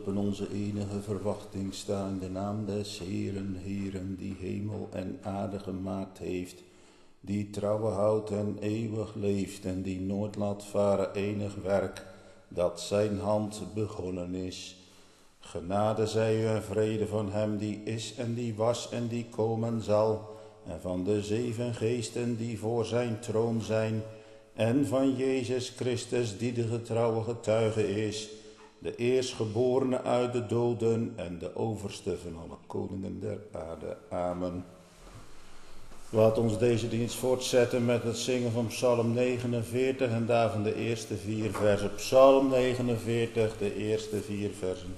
in onze enige verwachting staan, in de naam des Heeren, Heeren, die hemel en aarde gemaakt heeft, die trouwe houdt en eeuwig leeft en die nooit laat varen enig werk, dat zijn hand begonnen is. Genade zij u en vrede van hem die is en die was en die komen zal, en van de 7 geesten die voor zijn troon zijn, en van Jezus Christus die de getrouwe getuige is, de eerstgeborene uit de doden en de overste van alle koningen der aarde. Amen. Laat ons deze dienst voortzetten met het zingen van Psalm 49 en daarvan de eerste 4 versen. Psalm 49, de eerste 4 versen.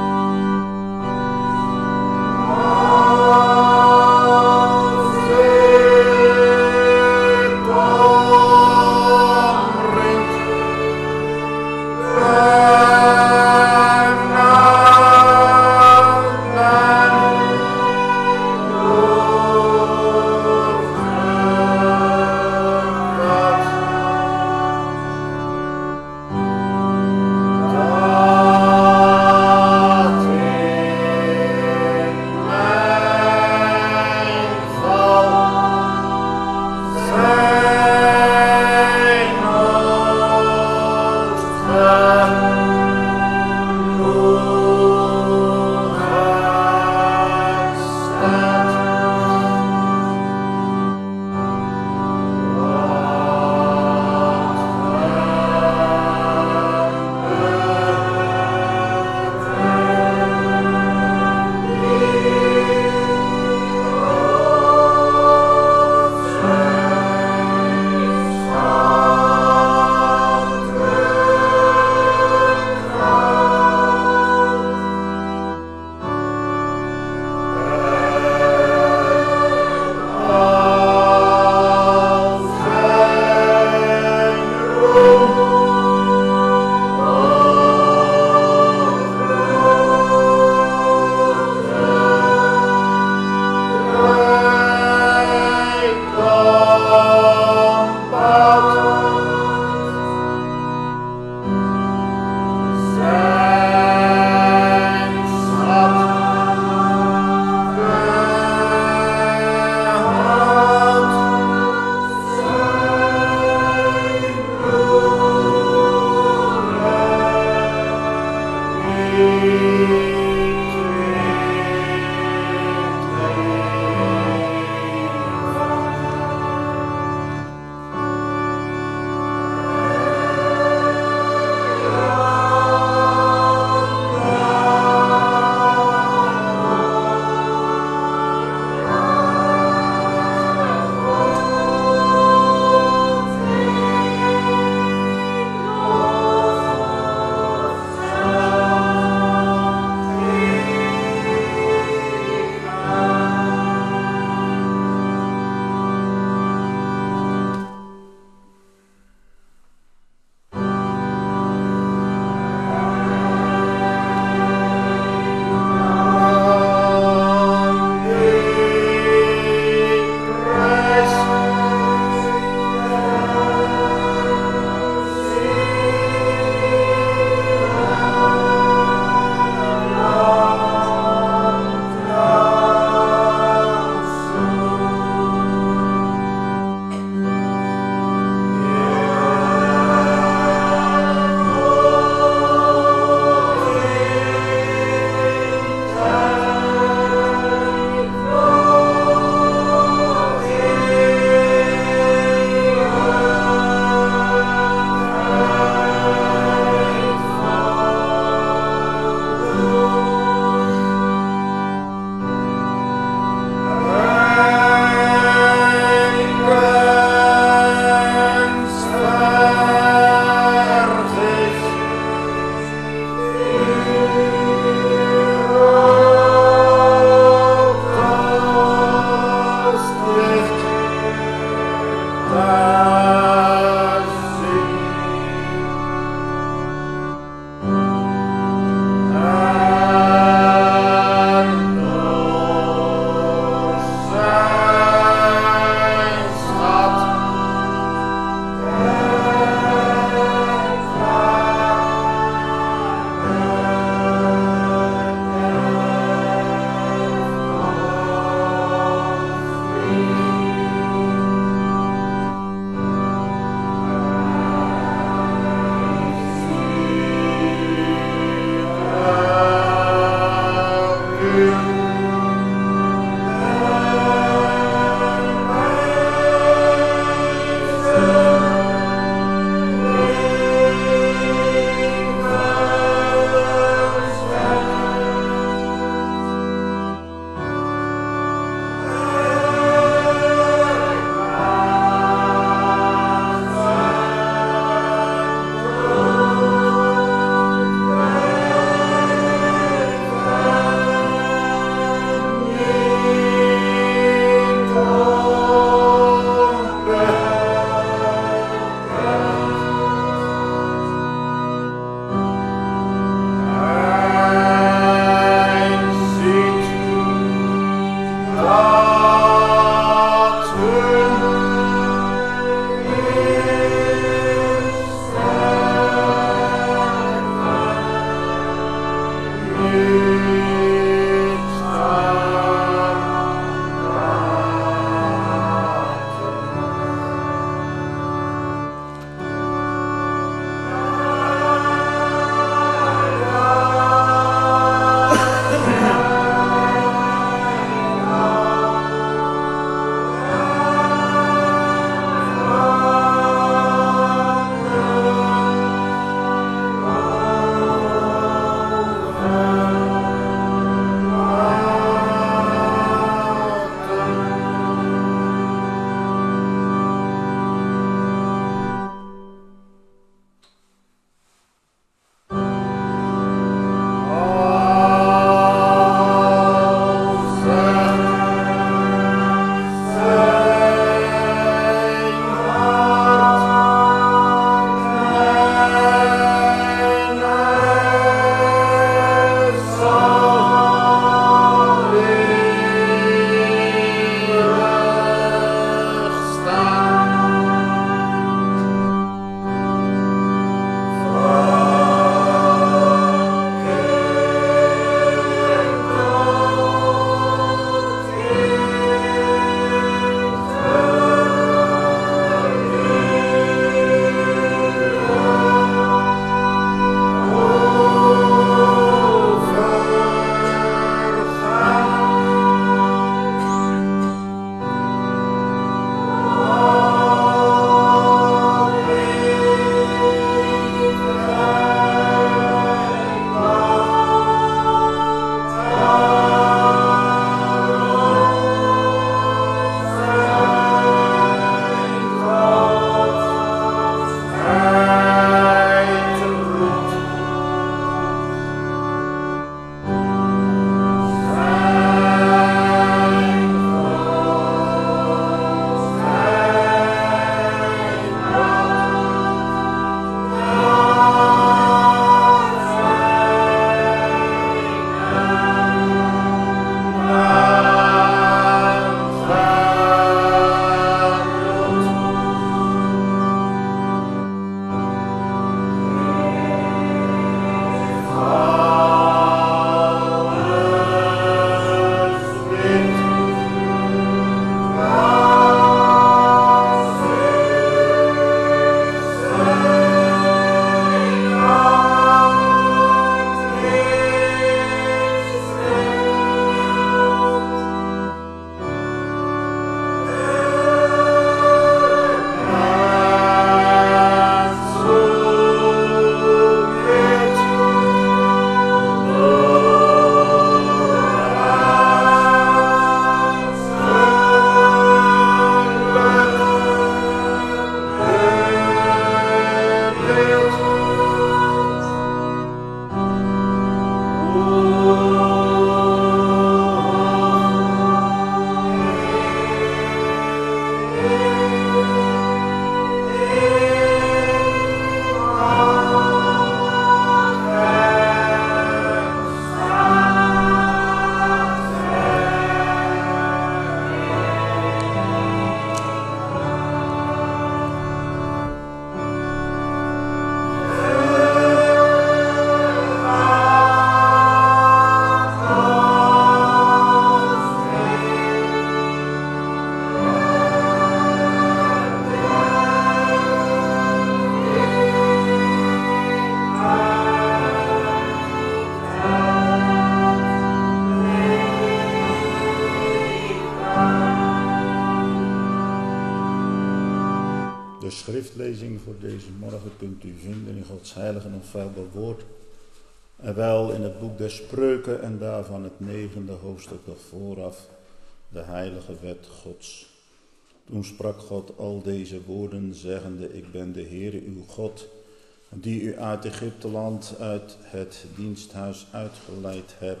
schriftlezing voor deze morgen kunt u vinden in Gods heilige en onfeilbaar woord. En wel in het boek der Spreuken en daarvan het 9e hoofdstuk nog vooraf, de heilige wet Gods. Toen sprak God al deze woorden, zeggende: Ik ben de Heere uw God, die u uit Egypteland, uit het diensthuis uitgeleid hebt.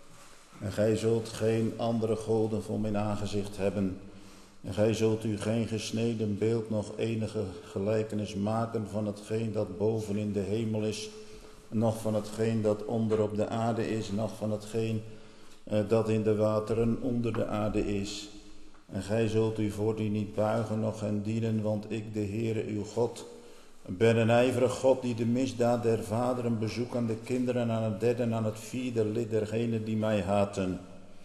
En gij zult geen andere goden voor mijn aangezicht hebben. En gij zult u geen gesneden beeld, nog enige gelijkenis maken van hetgeen dat boven in de hemel is, nog van hetgeen dat onder op de aarde is, nog van hetgeen dat in de wateren onder de aarde is. En gij zult u voor die niet buigen, noch hen dienen, want ik, de Heere uw God, ben een ijverig God die de misdaad der vaderen bezoekt aan de kinderen, aan het derde en aan het vierde lid dergenen die mij haten.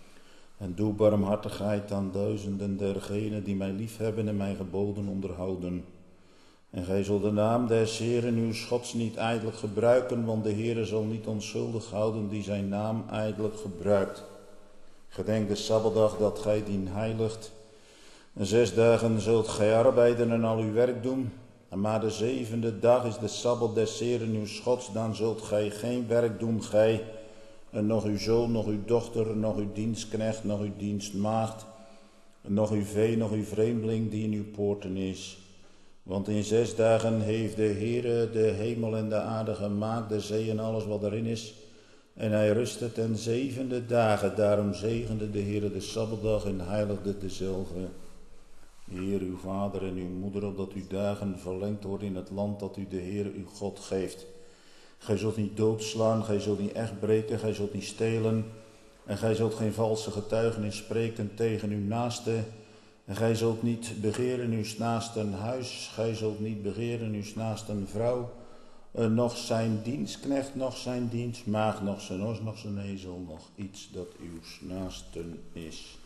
En doe barmhartigheid aan duizenden dergenen die mij liefhebben en mijn geboden onderhouden. En gij zult de naam des Heeren uw Gods niet ijdelijk gebruiken, want de Heere zal niet onschuldig houden die zijn naam ijdelijk gebruikt. Gedenk de Sabbatdag dat gij dien heiligt. En 6 dagen zult gij arbeiden en al uw werk doen. Maar de 7e dag is de Sabbat des Heeren uw Gods, dan zult gij geen werk doen, gij, en nog uw zoon, nog uw dochter, nog uw dienstknecht, nog uw dienstmaagd, nog uw vee, nog uw vreemdeling die in uw poorten is. Want in 6 dagen heeft de Heere de hemel en de aarde gemaakt, de zee en alles wat erin is. En hij rustte ten 7e dagen, daarom zegende de Heere de Sabbatdag en heiligde dezelve. Heer uw vader en uw moeder, opdat uw dagen verlengd worden in het land dat u de Heer uw God geeft. Gij zult niet doodslaan, gij zult niet echt breken, gij zult niet stelen. En gij zult geen valse getuigenis spreken tegen uw naaste. En gij zult niet begeren uw naasten huis, gij zult niet begeren uw naasten vrouw. Nog zijn dienstknecht, nog zijn dienstmaagd, nog zijn os, nog zijn ezel, nog iets dat uw naasten is.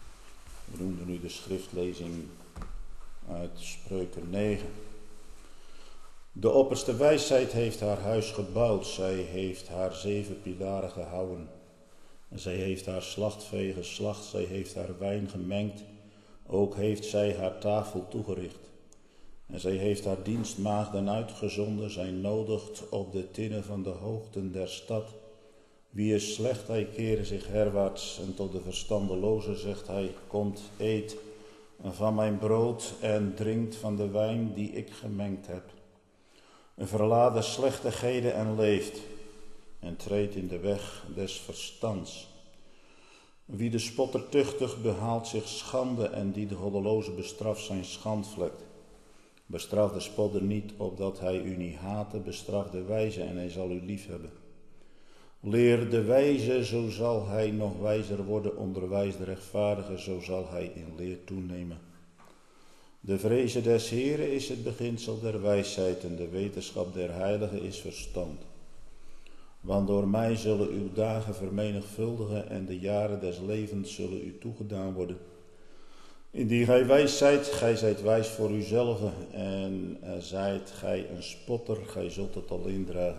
We noemden nu de schriftlezing uit Spreuken 9. De opperste wijsheid heeft haar huis gebouwd. Zij heeft haar 7 pilaren gehouden. Zij heeft haar slachtvee geslacht. Zij heeft haar wijn gemengd. Ook heeft zij haar tafel toegericht. En zij heeft haar dienstmaagden uitgezonden. Zij nodigt op de tinnen van de hoogten der stad. Wie is slecht, hij kere zich herwaarts, en tot de verstandeloze zegt hij: Komt, eet van mijn brood en drinkt van de wijn die ik gemengd heb. Verlaat de slechtigheden en leeft, en treedt in de weg des verstands. Wie de spotter tuchtigt, behaalt zich schande, en die de goddeloze bestraft zijn schandvlek. Bestraf de spotter niet, opdat hij u niet hate, bestraf de wijze en hij zal u liefhebben. Leer de wijze, zo zal hij nog wijzer worden. Onderwijs de rechtvaardige, zo zal hij in leer toenemen. De vreze des Heeren is het beginsel der wijsheid, en de wetenschap der heiligen is verstand. Want door mij zullen uw dagen vermenigvuldigen, en de jaren des levens zullen u toegedaan worden. Indien gij wijs zijt, gij zijt wijs voor uzelf, en zijt gij een spotter, gij zult het alleen dragen.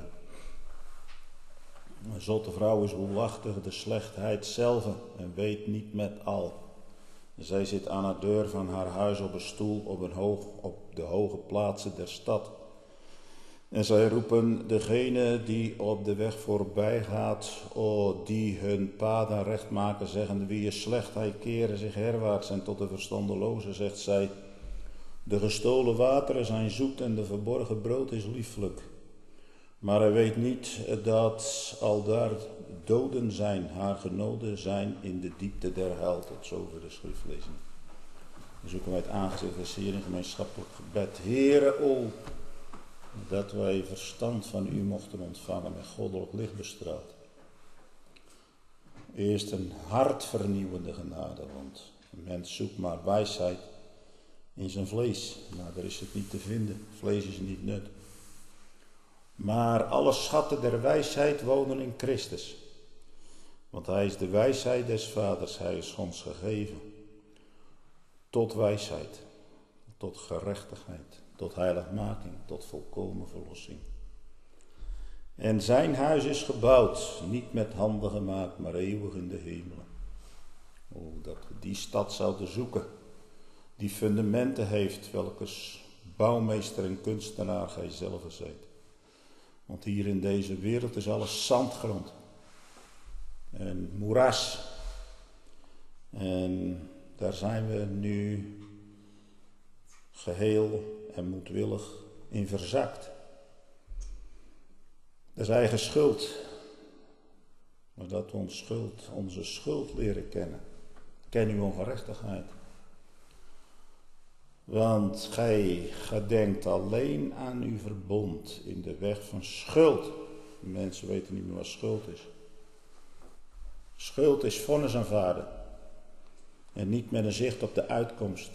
Een zotte vrouw is woelachtig, de slechtheid zelf, en weet niet met al. Zij zit aan de deur van haar huis op een stoel op de hoge plaatsen der stad. En zij roepen degene die op de weg voorbij gaat, die hun paden recht maken, zeggende: Wie is slecht, hij kere zich herwaarts. En tot de verstandeloze zegt zij: De gestolen wateren zijn zoet en de verborgen brood is lieflijk. Maar hij weet niet dat aldaar doden zijn, haar genoden zijn in de diepte der hel. Tot zover de schriftlezing. Dan zoeken wij het aangezicht des Heeren in gemeenschappelijk gebed. Heere, dat wij verstand van u mochten ontvangen met goddelijk licht bestraald. Eerst een hartvernieuwende genade, want een mens zoekt maar wijsheid in zijn vlees. Maar daar is het niet te vinden, vlees is niet nut. Maar alle schatten der wijsheid wonen in Christus. Want hij is de wijsheid des Vaders, hij is ons gegeven. Tot wijsheid, tot gerechtigheid, tot heiligmaking, tot volkomen verlossing. En zijn huis is gebouwd, niet met handen gemaakt, maar eeuwig in de hemelen. Dat we die stad zouden zoeken, die fundamenten heeft, welkers bouwmeester en kunstenaar gij zelf zijt. Want hier in deze wereld is alles zandgrond en moeras. En daar zijn we nu geheel en moedwillig in verzakt. Dat is eigen schuld. Maar dat we onze schuld leren kennen. Ken uw ongerechtigheid. Want gij gedenkt alleen aan uw verbond in de weg van schuld. Mensen weten niet meer wat schuld is. Schuld is vonnis aanvaarden. En niet met een zicht op de uitkomst.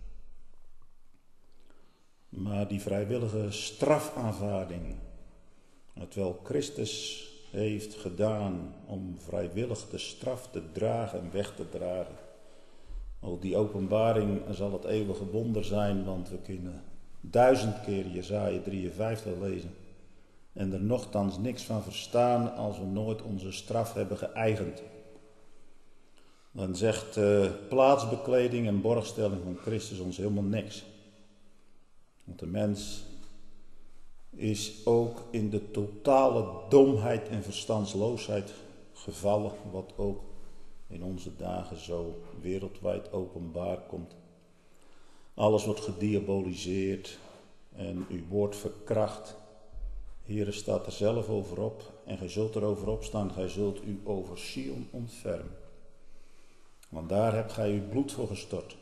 Maar die vrijwillige strafaanvaarding. Terwijl Christus heeft gedaan om vrijwillig de straf te dragen en weg te dragen. Ook die openbaring zal het eeuwige wonder zijn, want we kunnen 1000 keer Jesaja 53 lezen. En er nochtans niks van verstaan als we nooit onze straf hebben geëigend. Dan zegt plaatsbekleding en borgstelling van Christus ons helemaal niks. Want de mens is ook in de totale domheid en verstandsloosheid gevallen, wat ook in onze dagen zo wereldwijd openbaar komt. Alles wordt gediaboliseerd en uw woord verkracht. Here staat er zelf over op en gij zult er over opstaan, gij zult u over Sion ontfermen. Want daar hebt gij uw bloed voor gestort.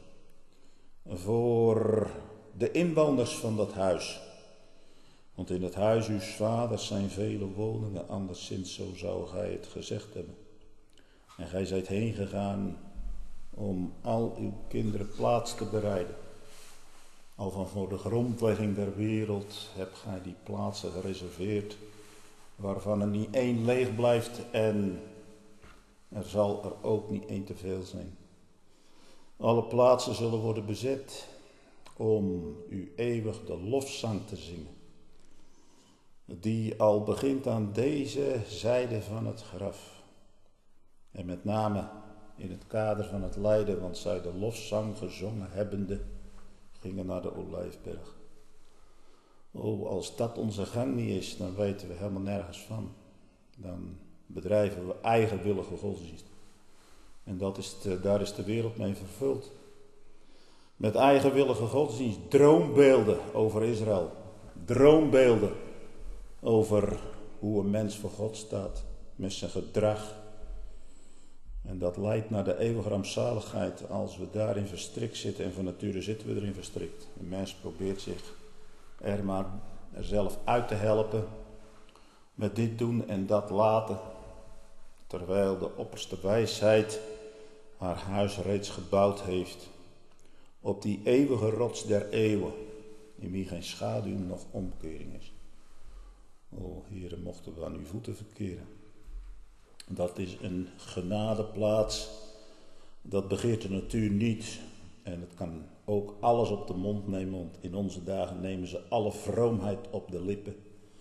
Voor de inwoners van dat huis. Want in het huis uws vaders zijn vele woningen, anderszins zo zou gij het gezegd hebben. En gij zijt heen gegaan om al uw kinderen plaats te bereiden. Al van voor de grondlegging der wereld hebt gij die plaatsen gereserveerd, waarvan er niet één leeg blijft en er zal er ook niet één te veel zijn. Alle plaatsen zullen worden bezet om u eeuwig de lofzang te zingen. Die al begint aan deze zijde van het graf. En met name in het kader van het lijden, want zij de lofzang gezongen hebbende, gingen naar de Olijfberg. Oh, als dat onze gang niet is, dan weten we helemaal nergens van. Dan bedrijven we eigenwillige godsdienst. En daar is de wereld mee vervuld. Met eigenwillige godsdienst, droombeelden over Israël. Droombeelden over hoe een mens voor God staat, met zijn gedrag. En dat leidt naar de eeuwige rampzaligheid als we daarin verstrikt zitten. En van nature zitten we erin verstrikt. Een mens probeert zich er zelf uit te helpen. Met dit doen en dat laten. Terwijl de opperste wijsheid haar huis reeds gebouwd heeft. Op die eeuwige rots der eeuwen. In wie geen schaduw noch omkering is. O Heere, mochten we aan uw voeten verkeren. Dat is een genadeplaats. Dat begeert de natuur niet. En het kan ook alles op de mond nemen. Want in onze dagen nemen ze alle vroomheid op de lippen.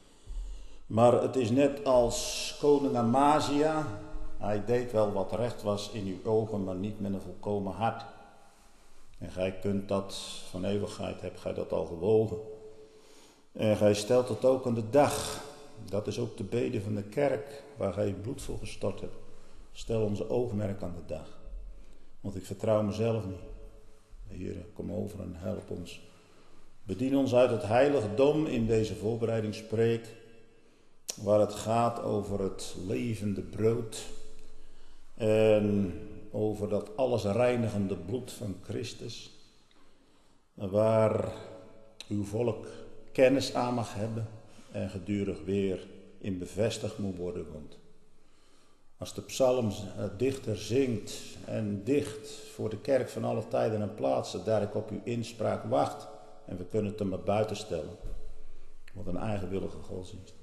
Maar het is net als koning Amazia. Hij deed wel wat recht was in uw ogen, maar niet met een volkomen hart. En gij kunt dat, van eeuwigheid hebt gij dat al gewogen. En gij stelt het ook aan de dag. Dat is ook de bede van de kerk, waar gij je bloed voor gestort hebt. Stel onze oogmerk aan de dag. Want ik vertrouw mezelf niet. Heer, kom over en help ons. Bedien ons uit het heiligdom in deze voorbereidingspreek, waar het gaat over het levende brood. En over dat alles reinigende bloed van Christus. Waar uw volk kennis aan mag hebben en gedurig weer in bevestigd moet worden. Want als de psalmdichter zingt en dicht voor de kerk van alle tijden en plaatsen, daar ik op uw inspraak wacht. En we kunnen het er maar buiten stellen. Wat een eigenwillige godsdienst.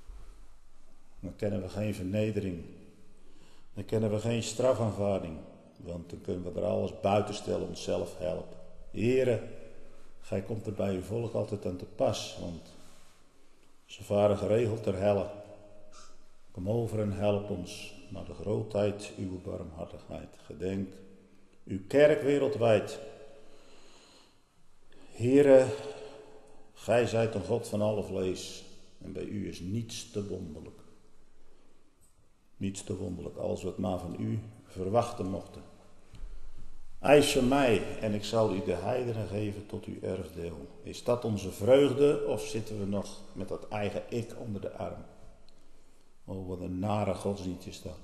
Dan kennen we geen vernedering. Dan kennen we geen strafaanvaarding. Want dan kunnen we er alles buiten stellen, onszelf helpen. Heere, gij komt er bij uw volk altijd aan te pas. Want ze varen geregeld ter helle. Kom over en help ons naar de grootheid uw barmhartigheid. Gedenk uw kerk wereldwijd. Heere, Gij zijt een God van alle vlees en bij u is niets te wonderlijk. Niets te wonderlijk, als we het maar van u verwachten mochten. Eis van mij en ik zal u de heidenen geven tot uw erfdeel. Is dat onze vreugde of zitten we nog met dat eigen ik onder de arm? Oh, wat een nare godsdienst is dat.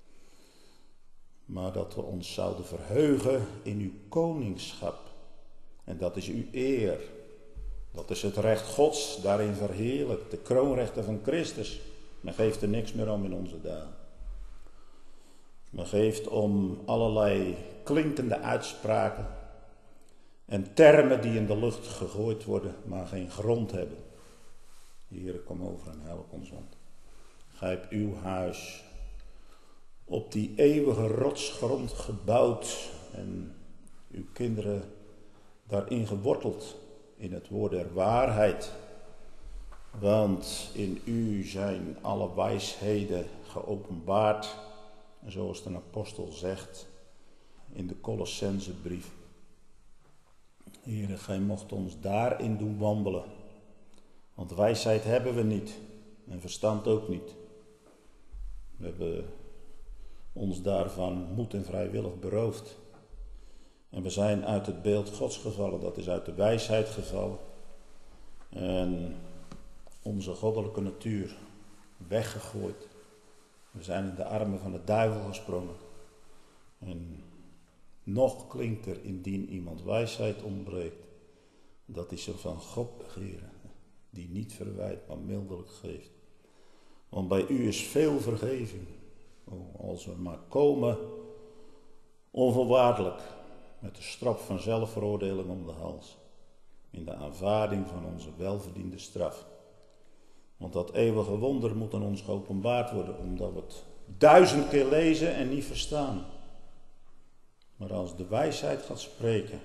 Maar dat we ons zouden verheugen in uw koningschap. En dat is uw eer. Dat is het recht Gods, daarin verheerlijkt. De kroonrechten van Christus. Men geeft er niks meer om in onze dagen. Men geeft om allerlei klinkende uitspraken en termen die in de lucht gegooid worden, maar geen grond hebben. Heere, kom over en help ons, want gij hebt uw huis op die eeuwige rotsgrond gebouwd en uw kinderen daarin geworteld in het woord der waarheid. Want in u zijn alle wijsheden geopenbaard, zoals de apostel zegt in de Colossensebrief. Heere, gij mocht ons daarin doen wandelen. Want wijsheid hebben we niet en verstand ook niet. We hebben ons daarvan moed en vrijwillig beroofd. En we zijn uit het beeld Gods gevallen, dat is uit de wijsheid gevallen. En onze goddelijke natuur weggegooid. We zijn in de armen van de duivel gesprongen. En nog klinkt er indien iemand wijsheid ontbreekt, dat is er van God begeren, die niet verwijt, maar mildelijk geeft. Want bij u is veel vergeving. Als we maar komen, onvoorwaardelijk, met de straf van zelfveroordeling om de hals, in de aanvaarding van onze welverdiende straf. Want dat eeuwige wonder moet aan ons geopenbaard worden, omdat we het 1000 keer lezen en niet verstaan. Maar als de wijsheid gaat spreken,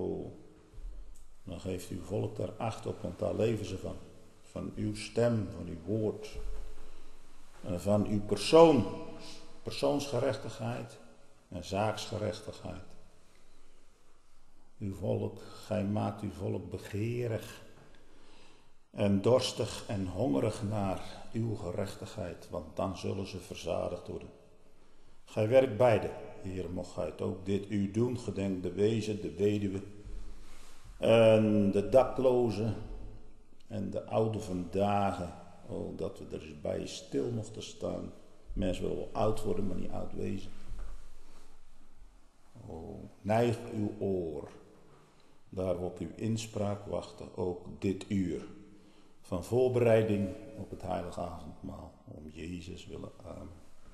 dan geeft uw volk daar acht op, want daar leven ze van. Van uw stem, van uw woord, en van uw persoon, persoonsgerechtigheid en zaaksgerechtigheid. Uw volk, gij maakt uw volk begeerig en dorstig en hongerig naar uw gerechtigheid, want dan zullen ze verzadigd worden. Gij werkt beide, Heer, mocht gij het ook dit u doen, gedenk de wezen, de weduwe en de daklozen en de oude van dagen. Dat we er eens bij stil mochten staan. Mensen willen wel oud worden, maar niet oud wezen. Neig uw oor, daar we op uw inspraak wachten, ook dit uur van voorbereiding op het heilige avondmaal, om Jezus willen. Amen.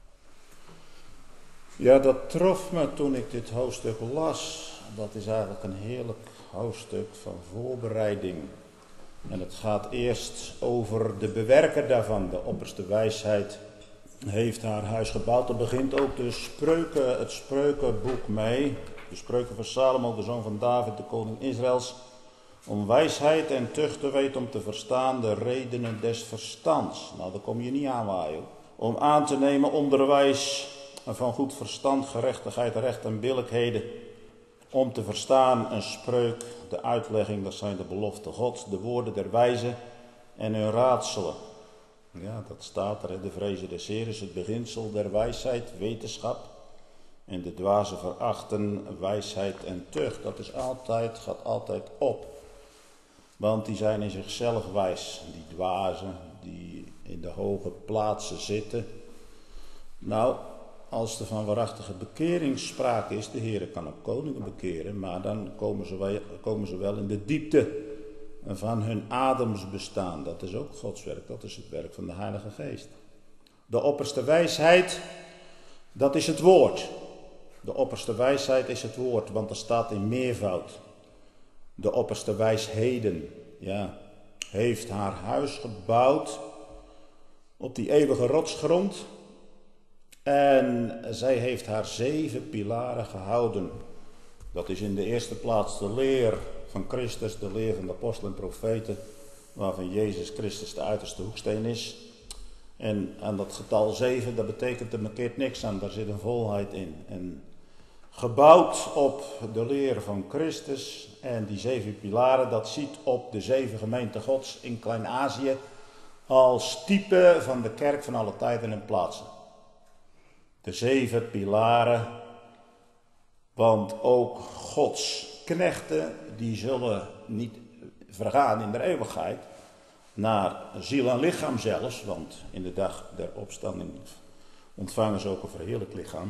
Ja, dat trof me toen ik dit hoofdstuk las. Dat is eigenlijk een heerlijk hoofdstuk van voorbereiding. En het gaat eerst over de bewerker daarvan. De opperste wijsheid heeft haar huis gebouwd. Er begint ook het spreukenboek mee. De spreuken van Salomo, de zoon van David, de koning Israëls. Om wijsheid en tucht te weten, om te verstaan de redenen des verstands. Nou, daar kom je niet aan waaien. Om aan te nemen onderwijs van goed verstand, gerechtigheid, recht en billijkheden. Om te verstaan een spreuk, de uitlegging, dat zijn de beloften Gods, de woorden der wijzen en hun raadselen. Ja, dat staat er, de vrezen des Heeren is het beginsel der wijsheid, wetenschap. En de dwazen verachten wijsheid en tucht. Dat is gaat altijd op. Want die zijn in zichzelf wijs. Die dwazen die in de hoge plaatsen zitten. Nou, als er van waarachtige bekering sprake is, de Heer kan ook koningen bekeren, maar dan komen ze wel in de diepte van hun ademsbestaan. Dat is ook Gods werk, dat is het werk van de Heilige Geest. De opperste wijsheid, dat is het woord. De opperste wijsheid is het woord, want er staat in meervoud. De opperste wijsheden, heeft haar huis gebouwd op die eeuwige rotsgrond. En zij heeft haar 7 pilaren gehouden. Dat is in de eerste plaats de leer van Christus, de leer van de apostelen en profeten, waarvan Jezus Christus de uiterste hoeksteen is. En aan dat getal 7, dat betekent er markeert niks aan, daar zit een volheid in. En gebouwd op de leer van Christus. En die 7 pilaren, dat ziet op de 7 gemeenten Gods in Klein-Azië als type van de kerk van alle tijden en plaatsen. De 7 pilaren, want ook Gods knechten, die zullen niet vergaan in de eeuwigheid, naar ziel en lichaam zelfs, want in de dag der opstanding ontvangen ze ook een verheerlijk lichaam.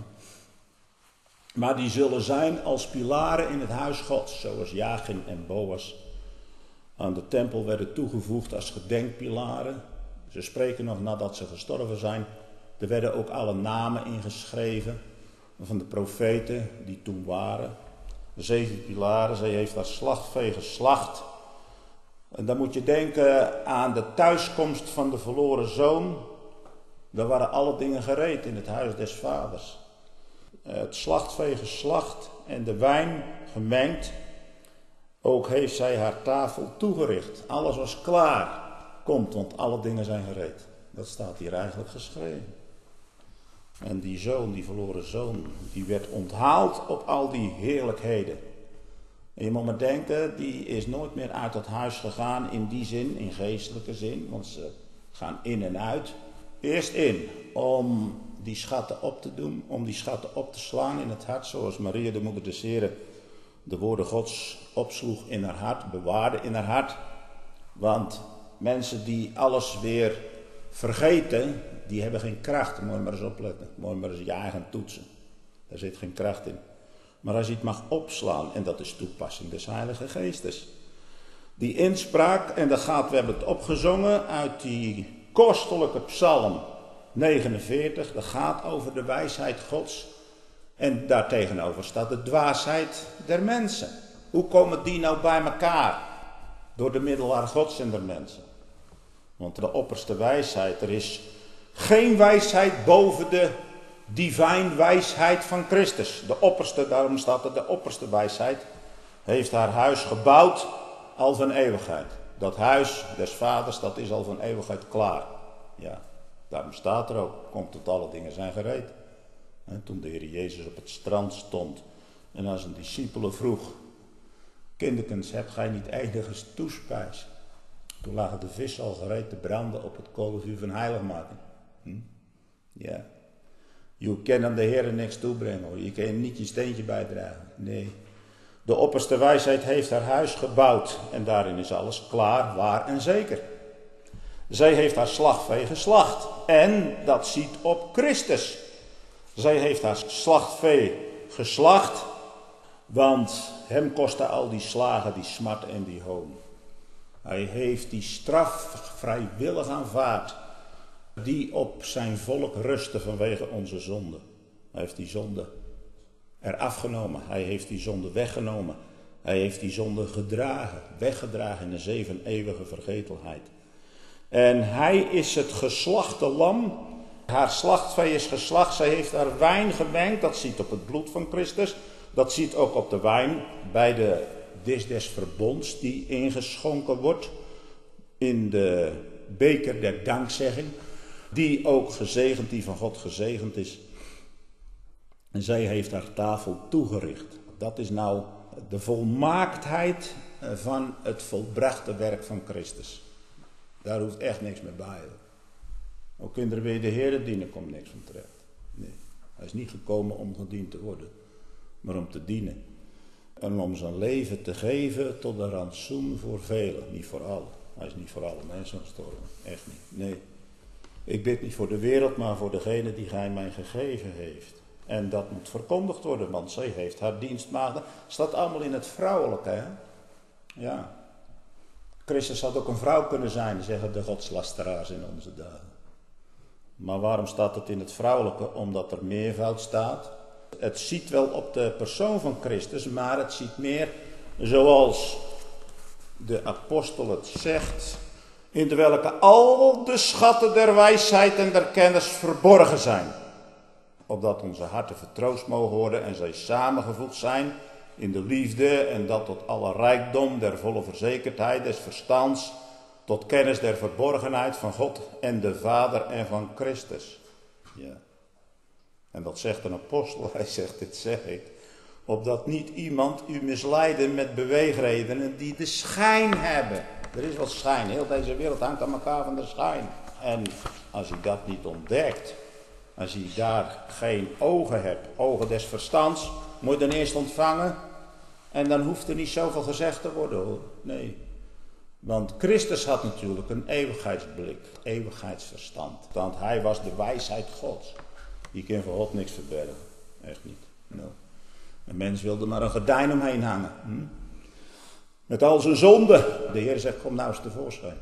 Maar die zullen zijn als pilaren in het huis Gods, zoals Jachin en Boas aan de tempel werden toegevoegd als gedenkpilaren. Ze spreken nog nadat ze gestorven zijn. Er werden ook alle namen ingeschreven van de profeten die toen waren. De 7 pilaren, zij heeft haar slachtvee geslacht. En dan moet je denken aan de thuiskomst van de verloren zoon. Daar waren alle dingen gereed in het huis des vaders. Het slachtvee geslacht en de wijn gemengd. Ook heeft zij haar tafel toegericht. Alles was klaar. Komt, want alle dingen zijn gereed. Dat staat hier eigenlijk geschreven. En die zoon, die verloren zoon, die werd onthaald op al die heerlijkheden. En je moet maar denken, die is nooit meer uit dat huis gegaan in die zin, in geestelijke zin. Want ze gaan in en uit. Eerst in, om die schatten op te doen, om die schatten op te slaan in het hart. Zoals Maria, de moeder des Heren, de woorden Gods opsloeg in haar hart, bewaarde in haar hart. Want mensen die alles weer vergeten, die hebben geen kracht. Moet je maar eens opletten. Moet je maar eens je eigen toetsen. Daar zit geen kracht in. Maar als je het mag opslaan, en dat is toepassing des Heilige Geestes. Die inspraak, en we hebben het opgezongen uit die kostelijke psalm 49. Dat gaat over de wijsheid Gods. En daartegenover staat de dwaasheid der mensen. Hoe komen die nou bij elkaar? Door de middelaar Gods en der mensen. Want de opperste wijsheid, er is geen wijsheid boven de divine wijsheid van Christus. De opperste, daarom staat er de opperste wijsheid, heeft haar huis gebouwd al van eeuwigheid. Dat huis des vaders, dat is al van eeuwigheid klaar. Ja, daarom staat er ook, komt tot alle dingen zijn gereed. En toen de Heer Jezus op het strand stond en aan zijn discipelen vroeg: kinderkens, hebt gij niet enigszins toespijs? Toen lagen de vissen al gereed te branden op het kolenvuur van heiligmaking. Ja. Je kan aan de Heer niks toebrengen hoor. Je kan niet je steentje bijdragen. Nee. De opperste wijsheid heeft haar huis gebouwd. En daarin is alles klaar, waar en zeker. Zij heeft haar slachtvee geslacht. En dat ziet op Christus. Zij heeft haar slachtvee geslacht. Want hem kostte al die slagen, die smart en die hoon. Hij heeft die straf vrijwillig aanvaard. Die op zijn volk rustte vanwege onze zonde. Hij heeft die zonde eraf genomen. Hij heeft die zonde weggenomen. Hij heeft die zonde gedragen, weggedragen in de 7 eeuwige vergetelheid. En hij is het geslachte lam. Haar slachtvee is geslacht. Zij heeft haar wijn gemengd. Dat ziet op het bloed van Christus. Dat ziet ook op de wijn bij de dis des verbonds die ingeschonken wordt. In de beker der dankzegging. Die ook gezegend, die van God gezegend is. En zij heeft haar tafel toegericht. Dat is nou de volmaaktheid van het volbrachte werk van Christus. Daar hoeft echt niks meer bij. Ook kinderen wie de Heer dienen, komt niks van terecht. Nee, hij is niet gekomen om gediend te worden, maar om te dienen. En om zijn leven te geven tot een rantsoen voor velen, niet voor allen. Hij is niet voor alle mensen gestorven, echt niet, nee. Ik bid niet voor de wereld, maar voor degene die gij mij gegeven heeft. En dat moet verkondigd worden, want zij heeft haar dienstmaagden. Staat allemaal in het vrouwelijke, hè? Ja. Christus had ook een vrouw kunnen zijn, zeggen de godslasteraars in onze dagen. Maar waarom staat het in het vrouwelijke? Omdat er meervoud staat. Het ziet wel op de persoon van Christus, maar het ziet meer zoals de apostel het zegt, in de welke al de schatten der wijsheid en der kennis verborgen zijn. Opdat onze harten vertroost mogen worden en zij samengevoegd zijn in de liefde en dat tot alle rijkdom der volle verzekerdheid des verstands, tot kennis der verborgenheid van God en de Vader en van Christus. Ja. En dat zegt een apostel, hij zegt, dit zeg ik, Opdat niet iemand u misleiden met beweegredenen die de schijn hebben. Er is wat schijn. Heel deze wereld hangt aan elkaar van de schijn. En als u dat niet ontdekt, als u daar geen ogen hebt, ogen des verstands, moet je dan eerst ontvangen. En dan hoeft er niet zoveel gezegd te worden hoor. Nee. Want Christus had natuurlijk een eeuwigheidsblik, eeuwigheidsverstand. Want hij was de wijsheid Gods. Die kan voor God niks verbergen. Echt niet. No. Een mens wilde maar een gordijn omheen hangen. Met al zijn zonden. De Heer zegt, kom nou eens tevoorschijn.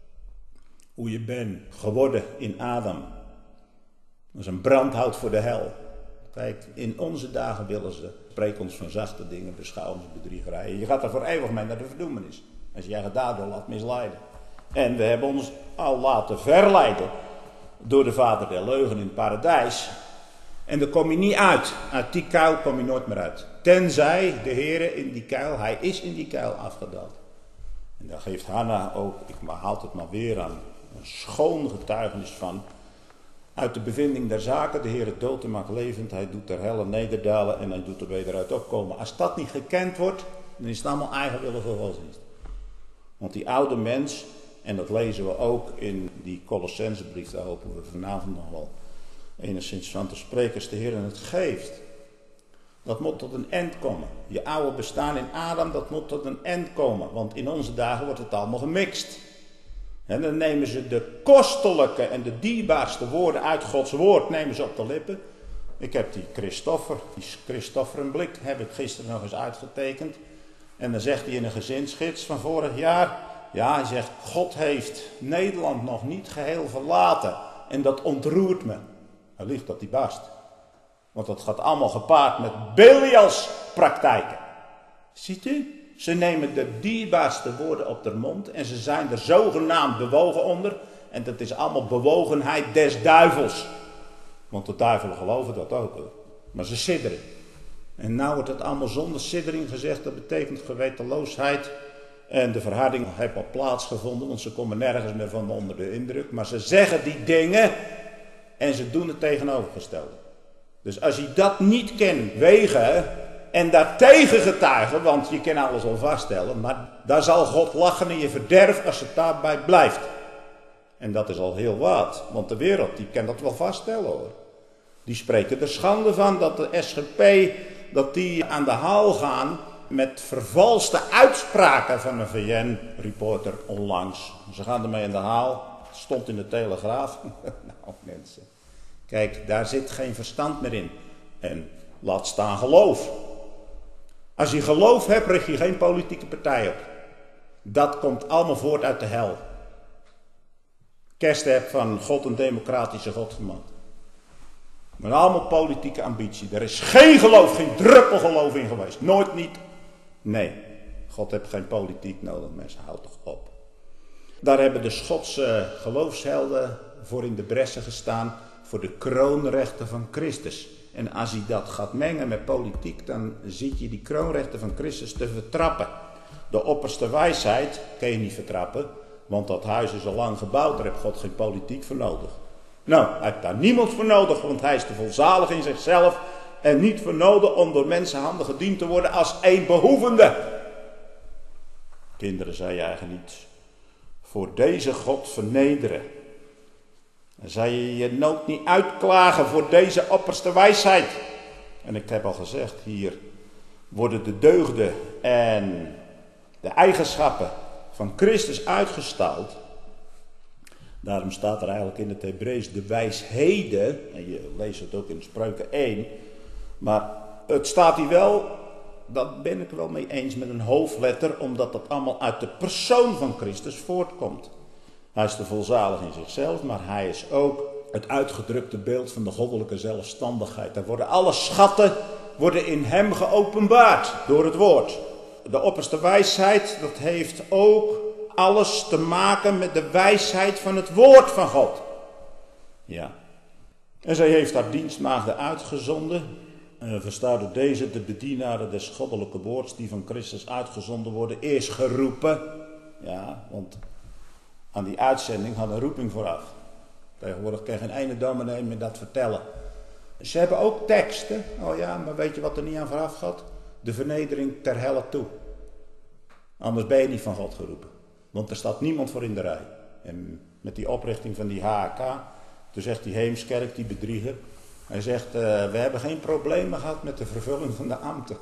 Hoe je bent geworden in Adam. Dat is een brandhout voor de hel. Kijk, in onze dagen willen ze, spreek ons van zachte dingen, beschouw ons bedriegerijen. Je gaat er voor eeuwig mee naar de verdoemenis. Als je je daardoor laat misleiden. En we hebben ons al laten verleiden door de vader der leugen in het paradijs. En daar kom je niet uit. Uit die kuil kom je nooit meer uit. Tenzij de Heer in die kuil, hij is in die kuil afgedaald. En daar geeft Hanna ook, ik haal het maar weer aan, een schoon getuigenis van. Uit de bevinding der zaken, de Heer het dood en maakt levend, hij doet ter helle nederdalen en hij doet er weer eruit opkomen. Als dat niet gekend wordt, dan is het allemaal eigenwillige godsdienst. Want die oude mens, en dat lezen we ook in die Colossensebrief, daar hopen we vanavond nog wel enigszins van te spreken, als de Heer het geeft. Dat moet tot een eind komen. Je oude bestaan in Adam, dat moet tot een eind komen. Want in onze dagen wordt het allemaal gemixt. En dan nemen ze de kostelijke en de dierbaarste woorden uit Gods woord, nemen ze op de lippen. Ik heb die Christofferenblik, heb ik gisteren nog eens uitgetekend. En dan zegt hij in een gezinsgids van vorig jaar, ja, hij zegt, God heeft Nederland nog niet geheel verlaten. En dat ontroert me. Hij ligt dat die barst. Want dat gaat allemaal gepaard met Belials praktijken. Ziet u? Ze nemen de dierbaarste woorden op de mond en ze zijn er zogenaamd bewogen onder. En dat is allemaal bewogenheid des duivels. Want de duivelen geloven dat ook hoor. Maar ze sidderen. En nou wordt het allemaal zonder siddering gezegd. Dat betekent gewetenloosheid. En de verharding heeft al plaatsgevonden. Want ze komen nergens meer van onder de indruk. Maar ze zeggen die dingen. En ze doen het tegenovergestelde. Dus als je dat niet kan wegen. En daartegen getuigen. Want je kan alles al vaststellen. Maar daar zal God lachen in je verderf. Als het daarbij blijft. En dat is al heel wat. Want de wereld die kan dat wel vaststellen hoor. Die spreken er schande van dat de SGP. Dat die aan de haal gaan met vervalste uitspraken van een VN-reporter onlangs. Ze gaan ermee aan de haal. Het stond in de Telegraaf. Nou mensen. Kijk, daar zit geen verstand meer in. En laat staan geloof. Als je geloof hebt, richt je geen politieke partij op. Dat komt allemaal voort uit de hel. Kerst hebt van God een democratische God gemaakt. Met allemaal politieke ambitie. Er is geen geloof, geen druppel geloof in geweest. Nooit niet. Nee, God heeft geen politiek nodig. Mensen, houd toch op. Daar hebben de Schotse geloofshelden voor in de bressen gestaan. Voor de kroonrechten van Christus. En als je dat gaat mengen met politiek, dan zit je die kroonrechten van Christus te vertrappen. De opperste wijsheid kan je niet vertrappen. Want dat huis is al lang gebouwd. Daar heeft God geen politiek voor nodig. Nou, hij heeft daar niemand voor nodig, want hij is te volzalig in zichzelf en niet voor nodig om door mensenhanden gediend te worden als één behoevende. Kinderen, zei je eigenlijk niet voor deze God vernederen. Dan zou je je nood niet uitklagen voor deze opperste wijsheid. En ik heb al gezegd, hier worden de deugden en de eigenschappen van Christus uitgestald. Daarom staat er eigenlijk in het Hebreeuws de wijsheden. En je leest het ook in Spreuken 1. Maar het staat hier wel, dat ben ik wel mee eens, met een hoofdletter. Omdat dat allemaal uit de persoon van Christus voortkomt. Hij is de volzalig in zichzelf, maar hij is ook het uitgedrukte beeld van de goddelijke zelfstandigheid. Daar worden alle schatten in hem geopenbaard door het woord. De opperste wijsheid, dat heeft ook alles te maken met de wijsheid van het woord van God. Ja. En zij heeft haar dienstmaagden uitgezonden. Verstaat door deze de bedienaren des goddelijke woords die van Christus uitgezonden worden. Eerst geroepen. Ja, want aan die uitzending had een roeping vooraf. Tegenwoordig kan geen ene dominee meer dat vertellen. Ze hebben ook teksten. Oh ja, maar weet je wat er niet aan vooraf gaat? de vernedering ter helle toe. Anders ben je niet van God geroepen. Want er staat niemand voor in de rij. En met die oprichting van die HK, toen zegt die Heemskerk, die bedrieger, hij zegt, we hebben geen problemen gehad met de vervulling van de ambten.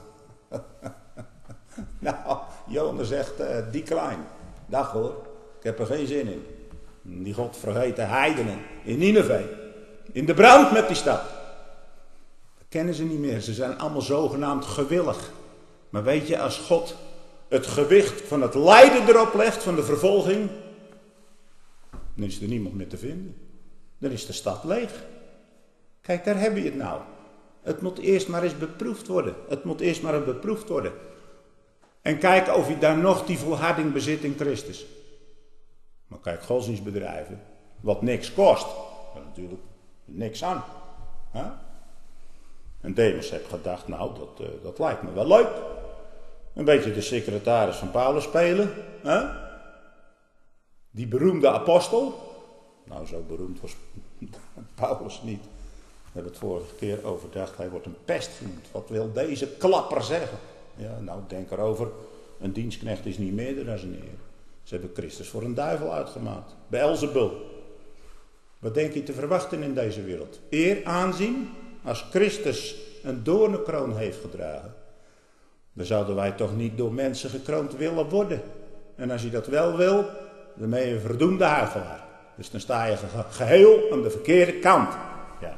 Nou, Jonas zegt, die klein, dag hoor, ik heb er geen zin in. Die godvergeten heidenen in Nineve, in de brand met die stad. Dat kennen ze niet meer, ze zijn allemaal zogenaamd gewillig. Maar weet je, als God het gewicht van het lijden erop legt, van de vervolging, dan is er niemand meer te vinden. Dan is de stad leeg. Kijk, daar heb je het nou. Het moet eerst maar eens beproefd worden. Het moet eerst maar eens beproefd worden. En kijk of je daar nog die volharding bezit in Christus. Maar kijk, godsdienstbedrijven, wat niks kost, er natuurlijk niks aan. Huh? En Demas heeft gedacht, nou, dat lijkt me wel leuk. Een beetje de secretaris van Paulus spelen. Huh? Die beroemde apostel. Nou, zo beroemd was Paulus niet. We hebben het vorige keer overdacht. Hij wordt een pest genoemd. Wat wil deze klapper zeggen? Ja, nou, denk erover. Een dienstknecht is niet meerder dan zijn heer. Ze hebben Christus voor een duivel uitgemaakt. Beelzebul. Wat denk je te verwachten in deze wereld? Eer, aanzien. Als Christus een doornenkroon heeft gedragen, dan zouden wij toch niet door mensen gekroond willen worden. En als je dat wel wil, dan ben je een verdoemde huichelaar. Dus dan sta je geheel aan de verkeerde kant. Ja.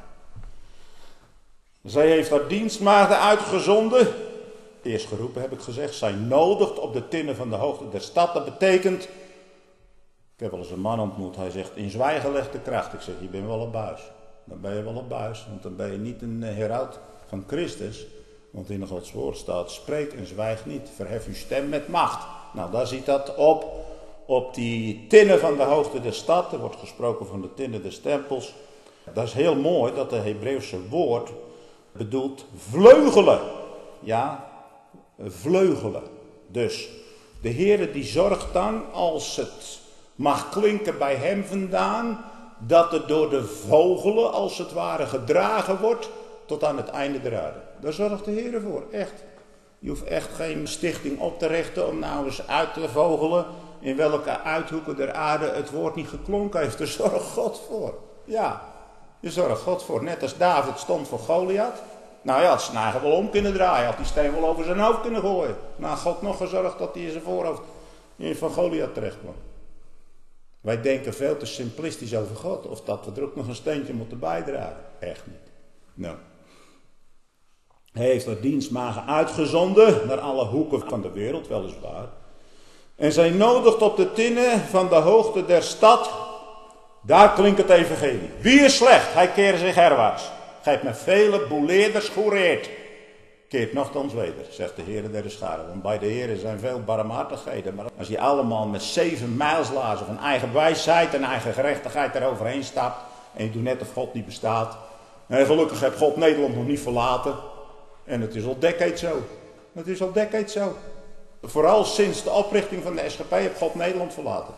Zij heeft haar dienstmaagden uitgezonden. Eerst geroepen heb ik gezegd. Zij nodigt op de tinnen van de hoogte der stad. Dat betekent, ik heb wel eens een man ontmoet. Hij zegt, in zwijgen legt de kracht. Ik zeg, je bent wel een buis. Dan ben je wel een buis. Want dan ben je niet een heraut van Christus. Want in Gods woord staat, spreek en zwijg niet. Verhef uw stem met macht. Nou, daar ziet dat op die tinnen van de hoogte der stad. Er wordt gesproken van de tinnen des tempels. Dat is heel mooi dat de Hebreeuwse woord bedoelt vleugelen. Ja, vleugelen. Dus de Heere die zorgt dan, als het mag klinken bij hem vandaan, dat het door de vogelen als het ware gedragen wordt tot aan het einde der aarde. Daar zorgt de Heere voor, echt. Je hoeft echt geen stichting op te richten om nou eens uit te vogelen in welke uithoeken der aarde het woord niet geklonken heeft. Daar zorgt God voor. Ja, je zorgt God voor. Net als David stond voor Goliath. Nou ja, had zijn eigen wel om kunnen draaien. Had die steen wel over zijn hoofd kunnen gooien. Nou, God nog gezorgd dat hij in zijn voorhoofd van Goliath terecht kwam. Wij denken veel te simplistisch over God. Of dat we er ook nog een steentje moeten bijdragen. Echt niet. Nou. Hij heeft haar dienstmagen uitgezonden naar alle hoeken van de wereld, weliswaar. En zij nodigt op de tinnen van de hoogte der stad. Daar klinkt het evangelie. Wie is slecht? Hij keert zich herwaarts. Gij met vele boeleerders goereert. Keert nochtans weder, zegt de Heere der scharen. Want bij de Heere zijn veel barmhartigheden. Maar als je allemaal met 7 mijlslazen van eigen wijsheid en eigen gerechtigheid eroverheen stapt. En je doet net of God niet bestaat. En gelukkig heeft God Nederland nog niet verlaten. En het is al decades zo. Het is al decades zo. Vooral sinds de oprichting van de SGP heeft God Nederland verlaten.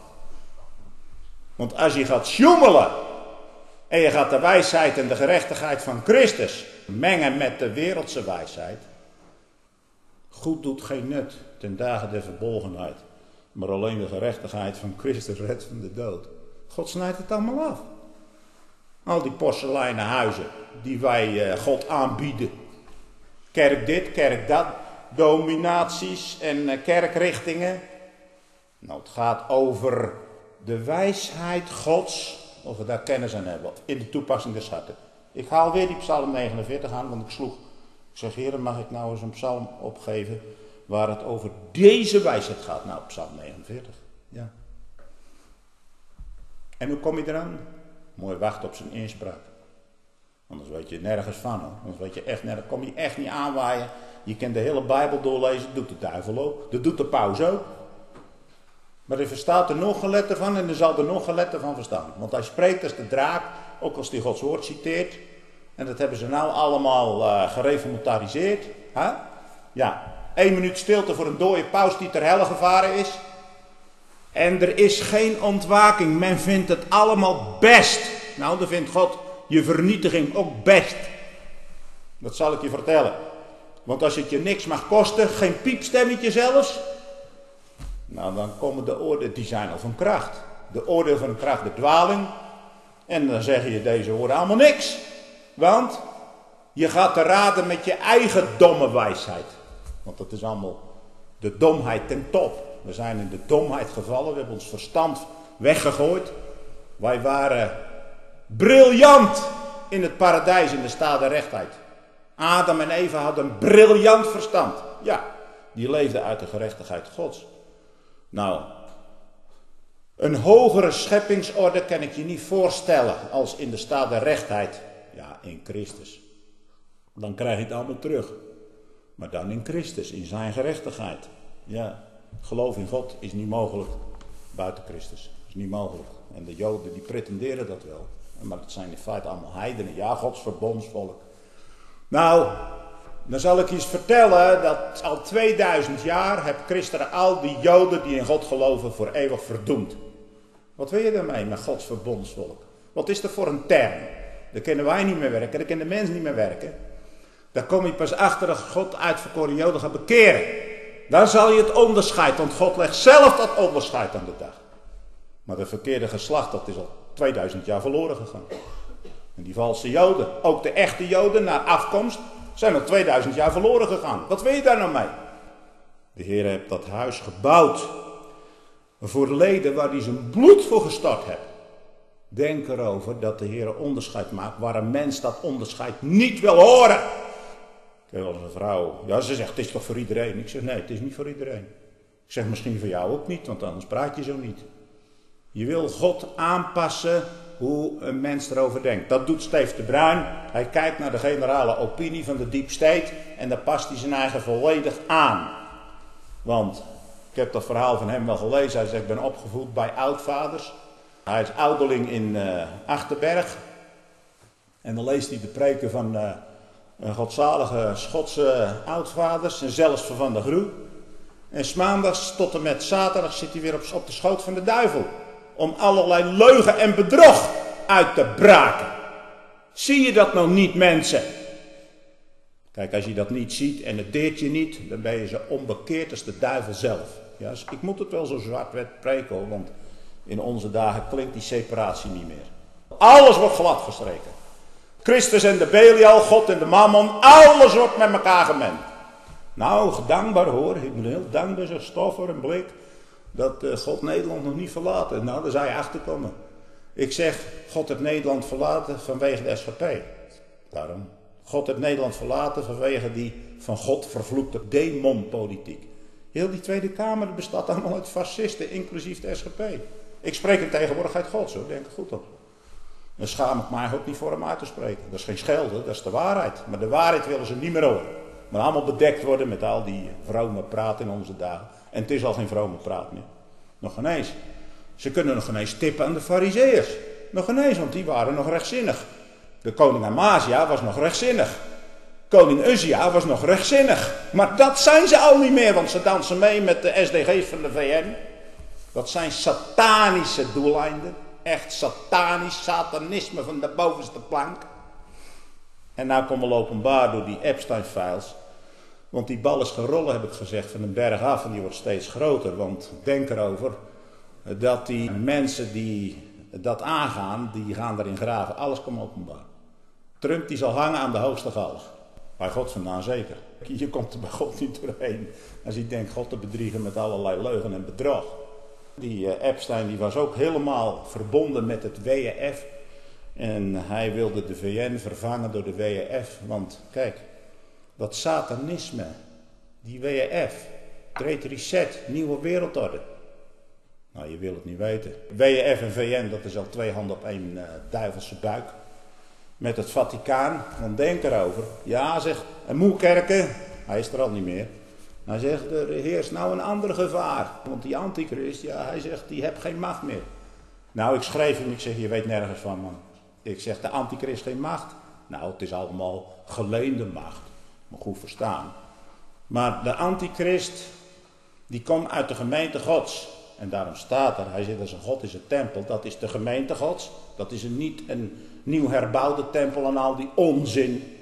Want als je gaat sjoemelen en je gaat de wijsheid en de gerechtigheid van Christus mengen met de wereldse wijsheid. Goed doet geen nut ten dagen der verbolgenheid. Maar alleen de gerechtigheid van Christus redt van de dood. God snijdt het allemaal af. Al die porseleinen huizen die wij God aanbieden. Kerk dit, kerk dat. Dominaties en kerkrichtingen. Nou, het gaat over de wijsheid Gods. Of we daar kennis aan hebben. In de toepassing des harten. Ik haal weer die psalm 49 aan, want ik zeg, Heer, mag ik nou eens een psalm opgeven waar het over deze wijsheid gaat? Nou, psalm 49. Ja. En hoe kom je eraan? Mooi wachten op zijn inspraak. Anders weet je nergens van. Hoor. Anders weet je echt nergens. Kom je echt niet aanwaaien. Je kan de hele Bijbel doorlezen. Dat doet de duivel ook. Dat doet de paus ook. Maar er verstaat er nog een letter van en er zal er nog een letter van verstaan. Want hij spreekt als de draak, ook als hij Gods woord citeert. En dat hebben ze nou allemaal gereformatariseerd. Huh? Ja, 1 minuut stilte voor een dode paus die ter helle gevaren is. En er is geen ontwaking. Men vindt het allemaal best. Nou, dan vindt God je vernietiging ook best. Dat zal ik je vertellen. Want als het je niks mag kosten, geen piepstemmetje zelfs, nou dan komen de oordelen, die zijn al van kracht. De oordeel van kracht, de dwaling. En dan zeg je deze woorden allemaal niks. Want je gaat te raden met je eigen domme wijsheid. Want dat is allemaal de domheid ten top. We zijn in de domheid gevallen, we hebben ons verstand weggegooid. Wij waren briljant in het paradijs, in de staat der rechtheid. Adam en Eva hadden een briljant verstand. Ja, die leefden uit de gerechtigheid Gods. Nou, een hogere scheppingsorde kan ik je niet voorstellen als in de staat der rechtheid. Ja, in Christus. Dan krijg je het allemaal terug. Maar dan in Christus, in zijn gerechtigheid. Ja, geloof in God is niet mogelijk buiten Christus. Is niet mogelijk. En de Joden die pretenderen dat wel. Maar het zijn in feite allemaal heidenen. Ja, Gods verbondsvolk. Nou, dan zal ik je eens vertellen dat al 2000 jaar heb Christus al die Joden die in God geloven voor eeuwig verdoemd. Wat wil je daarmee met Gods verbondsvolk? Wat is dat voor een term? Daar kunnen wij niet meer werken, daar kan de mens niet meer werken. Daar kom je pas achter dat God uitverkoren Joden gaat bekeren. Dan zal je het onderscheid, want God legt zelf dat onderscheid aan de dag. Maar de verkeerde geslacht, dat is al 2000 jaar verloren gegaan. En die valse Joden, ook de echte Joden naar afkomst, zijn al 2000 jaar verloren gegaan. Wat wil je daar nou mee? De Heer heeft dat huis gebouwd voor de leden waar hij zijn bloed voor gestort heeft. Denk erover dat de Heer onderscheid maakt waar een mens dat onderscheid niet wil horen. Ik heb wel eens een vrouw, ja, ze zegt het is toch voor iedereen? Ik zeg nee, het is niet voor iedereen. Ik zeg misschien voor jou ook niet, want anders praat je zo niet. Je wil God aanpassen hoe een mens erover denkt. Dat doet Steve de Bruin. Hij kijkt naar de generale opinie van de Deep State en daar past hij zijn eigen volledig aan. Want ik heb dat verhaal van hem wel gelezen. Hij zegt, ik ben opgevoed bij oudvaders. Hij is ouderling in Achterberg. En dan leest hij de preken van godzalige Schotse oudvaders en zelfs van Van der Groe. En 's maandags tot en met zaterdag zit hij weer op de schoot van de duivel. Om allerlei leugen en bedrog uit te braken. Zie je dat nou niet, mensen? Kijk, als je dat niet ziet en het deert je niet, dan ben je zo onbekeerd als de duivel zelf. Ja, dus ik moet het wel zo zwart-wit preken hoor, want in onze dagen klinkt die separatie niet meer. Alles wordt gladgestreken. Christus en de Belial, God en de Mammon, alles wordt met elkaar gemengd. Nou, dankbaar hoor, ik ben heel dankbaar, zegt Stoffer en Blik, dat God Nederland nog niet verlaten. Nou, daar zou je achter komen. Ik zeg, God heeft Nederland verlaten vanwege de SGP. Daarom. God heeft Nederland verlaten vanwege die van God vervloekte demonpolitiek. Heel die Tweede Kamer bestaat allemaal uit fascisten, inclusief de SGP. Ik spreek in tegenwoordigheid Gods, hoor, denk er goed op. Dan schaam ik mij ook niet voor hem uit te spreken. Dat is geen schelden, dat is de waarheid. Maar de waarheid willen ze niet meer horen. Maar allemaal bedekt worden met al die vrome praat in onze dagen. En het is al geen vrome praat meer. Nog geen eens. Ze kunnen nog geen eens tippen aan de farizeeërs. Nog geen eens, want die waren nog rechtzinnig. De koning Amasia was nog rechtzinnig. Koning Uzia was nog rechtzinnig. Maar dat zijn ze al niet meer, want ze dansen mee met de SDG's van de VN. Dat zijn satanische doeleinden. Echt satanisch, satanisme van de bovenste plank. En nou komen we openbaar door die Epstein-files. Want die bal is gerollen, heb ik gezegd, van een berg af en die wordt steeds groter. Want denk erover dat die mensen die dat aangaan, die gaan erin graven. Alles komt openbaar. Trump die zal hangen aan de hoogste galg. Bij God vandaan zeker. Je komt er bij God niet doorheen. Als je denkt God te bedriegen met allerlei leugen en bedrog. Die Epstein die was ook helemaal verbonden met het WEF. En hij wilde de VN vervangen door de WEF. Want kijk, dat satanisme, die WEF, Great Reset, nieuwe wereldorde. Nou, je wil het niet weten. WEF en VN, dat is al twee handen op één duivelse buik. Met het Vaticaan, dan denk erover. Ja, zegt een Moerkerke, hij is er al niet meer. Hij zegt, er heerst nou een ander gevaar. Want die antichrist, ja, hij zegt, die heeft geen macht meer. Nou, ik schreef hem, ik zeg, je weet nergens van, man. Ik zeg, de antichrist geen macht. Nou, het is allemaal geleende macht. Moet goed verstaan. Maar de antichrist, die komt uit de gemeente Gods. En daarom staat er, hij zegt, als een God is een tempel, dat is de gemeente Gods. Dat is niet een nieuw herbouwde tempel en al die onzin.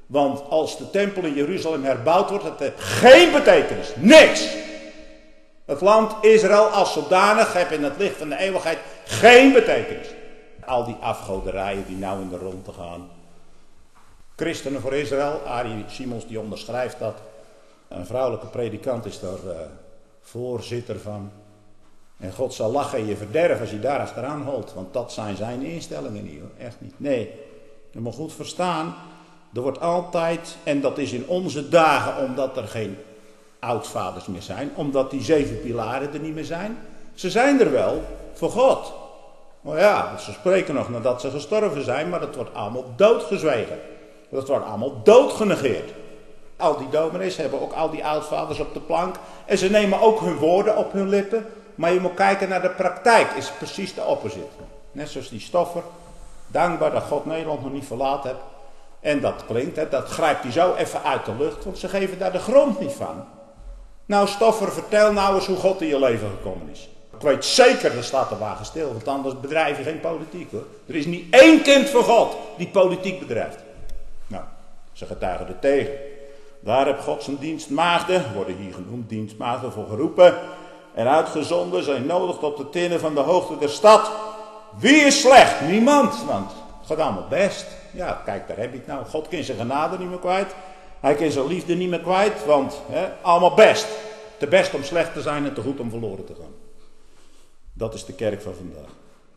Want als de tempel in Jeruzalem herbouwd wordt, dat heeft geen betekenis. Niks. Het land Israël als zodanig heeft in het licht van de eeuwigheid geen betekenis. Al die afgoderijen die nou in de ronde gaan. Christenen voor Israël, Arie Simons die onderschrijft dat. Een vrouwelijke predikant is daar voorzitter van. En God zal lachen in je verderf als je daar achteraan holt. Want dat zijn zijn instellingen niet hoor, echt niet. Nee, je moet goed verstaan. Er wordt altijd, en dat is in onze dagen omdat er geen oudvaders meer zijn. Omdat die 7 pilaren er niet meer zijn. Ze zijn er wel voor God. Maar ja, ze spreken nog nadat ze gestorven zijn. Maar dat wordt allemaal doodgezwegen. Dat wordt allemaal doodgenegeerd. Al die dominees hebben ook al die oudvaders op de plank. En ze nemen ook hun woorden op hun lippen. Maar je moet kijken naar de praktijk. Is precies de opposite. Net zoals die Stoffer. Dankbaar dat God Nederland nog niet verlaten heeft. En dat klinkt, dat grijpt hij zo even uit de lucht. Want ze geven daar de grond niet van. Nou Stoffer, vertel nou eens hoe God in je leven gekomen is. Ik weet zeker, dat staat de wagen stil. Want anders bedrijf je geen politiek hoor. Er is niet één kind van God die politiek bedrijft. Nou, ze getuigen er tegen. Daar heb God zijn dienstmaagden, worden hier genoemd dienstmaagden voor geroepen. En uitgezonden zijn nodig tot de tinnen van de hoogte der stad. Wie is slecht? Niemand, want het gaat allemaal best. Ja, kijk, daar heb je het nou. God kan zijn genade niet meer kwijt. Hij kan zijn liefde niet meer kwijt, want allemaal best. Te best om slecht te zijn en te goed om verloren te gaan. Dat is de kerk van vandaag.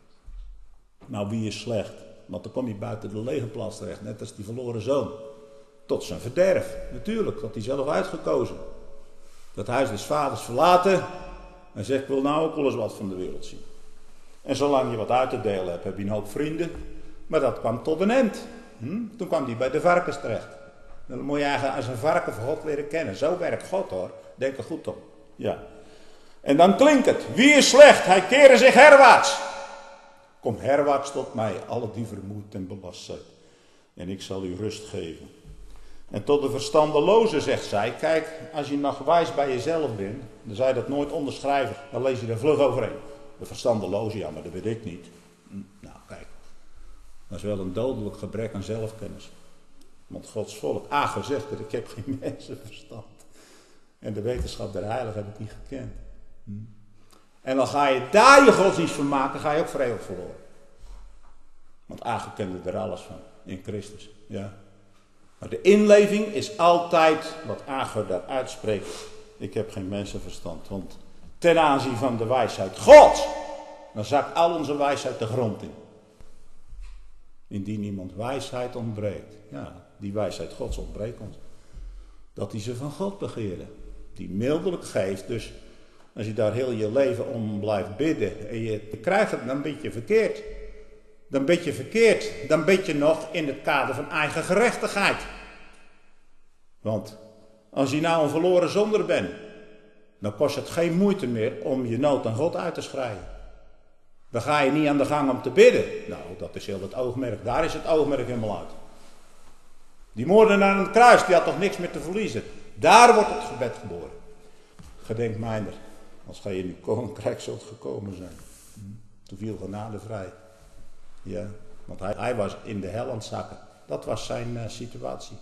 Nou, wie is slecht? Want dan kom je buiten de legerplaats terecht, net als die verloren zoon. Tot zijn verderf, natuurlijk, dat hij zelf uitgekozen. Dat huis des vaders verlaten. En zegt, ik wil nou ook wel eens wat van de wereld zien. En zolang je wat uit te delen hebt, heb je een hoop vrienden. Maar dat kwam tot een eind. Toen kwam hij bij de varkens terecht. Dan moet je eigenlijk als een varken voor God leren kennen. Zo werkt God hoor. Denk er goed op. Ja. En dan klinkt het. Wie is slecht? Hij keren zich herwaarts. Kom herwaarts tot mij, alle die vermoeid en belast zijn. En ik zal u rust geven. En tot de verstandeloze zegt zij, kijk, als je nog wijs bij jezelf bent, dan zou je dat nooit onderschrijven. Dan lees je er vlug overheen. De verstandeloze, ja, maar dat weet ik niet. Nou, kijk. Dat is wel een dodelijk gebrek aan zelfkennis. Want Gods volk, gezegd dat ik heb geen mensenverstand. En de wetenschap der heiligen heb ik niet gekend. En dan ga je daar je godsdienst van maken, ga je ook voor eeuwig verloren. Want kende er alles van, in Christus. Ja. Maar de inleving is altijd wat Agur daar uitspreekt. Ik heb geen mensenverstand. Want ten aanzien van de wijsheid Gods, dan zakt al onze wijsheid de grond in. Indien iemand wijsheid ontbreekt. Ja, die wijsheid Gods ontbreekt ons. Dat hij ze van God begeerde. Die mildelijk geeft. Dus als je daar heel je leven om blijft bidden. En je krijgt het, dan ben je verkeerd. Dan ben je verkeerd. Dan ben je nog in het kader van eigen gerechtigheid. Want als je nou een verloren zonder bent. Dan kost het geen moeite meer om je nood aan God uit te schrijven. Dan ga je niet aan de gang om te bidden. Nou, dat is heel het oogmerk. Daar is het oogmerk helemaal uit. Die moordenaar aan het kruis, die had toch niks meer te verliezen. Daar wordt het gebed geboren. Gedenk mijner, als gij in uw koninkrijk zult gekomen zijn. Toen viel genade vrij. Ja, want hij was in de hel aan het zakken. Dat was zijn situatie.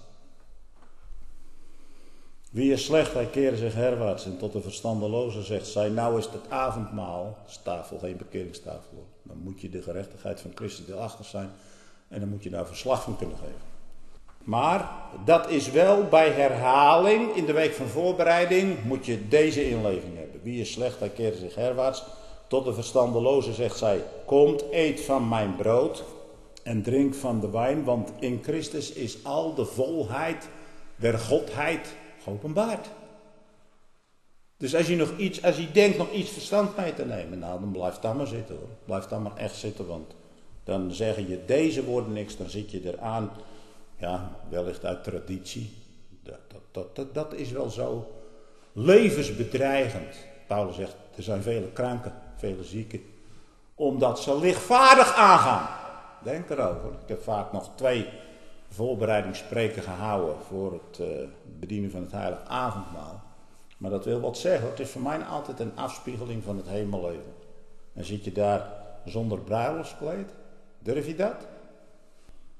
Wie is slecht, hij keren zich herwaarts. En tot de verstandeloze zegt zij, nou is het avondmaalstafel, geen bekeringstafel. Dan moet je de gerechtigheid van Christus deelachtig zijn. En dan moet je daar verslag van kunnen geven. Maar dat is wel bij herhaling, in de week van voorbereiding, moet je deze inleving hebben. Wie is slecht, hij keren zich herwaarts. Tot de verstandeloze zegt zij, komt, eet van mijn brood en drink van de wijn. Want in Christus is al de volheid der godheid geopenbaard. Dus als je denkt nog iets verstand mee te nemen, nou dan blijf dan maar zitten hoor. Blijf dan maar echt zitten, want dan zeggen je deze woorden niks, dan zit je eraan. Ja, wellicht uit traditie. Dat is wel zo levensbedreigend. Paulus zegt, er zijn vele kranken, vele zieken. Omdat ze lichtvaardig aangaan. Denk erover. Ik heb vaak nog 2 voorbereidingsspreken gehouden voor het bedienen van het heilige avondmaal. Maar dat wil wat zeggen. Het is voor mij altijd een afspiegeling van het hemelleven. En zit je daar zonder bruiloftskleed? Durf je dat?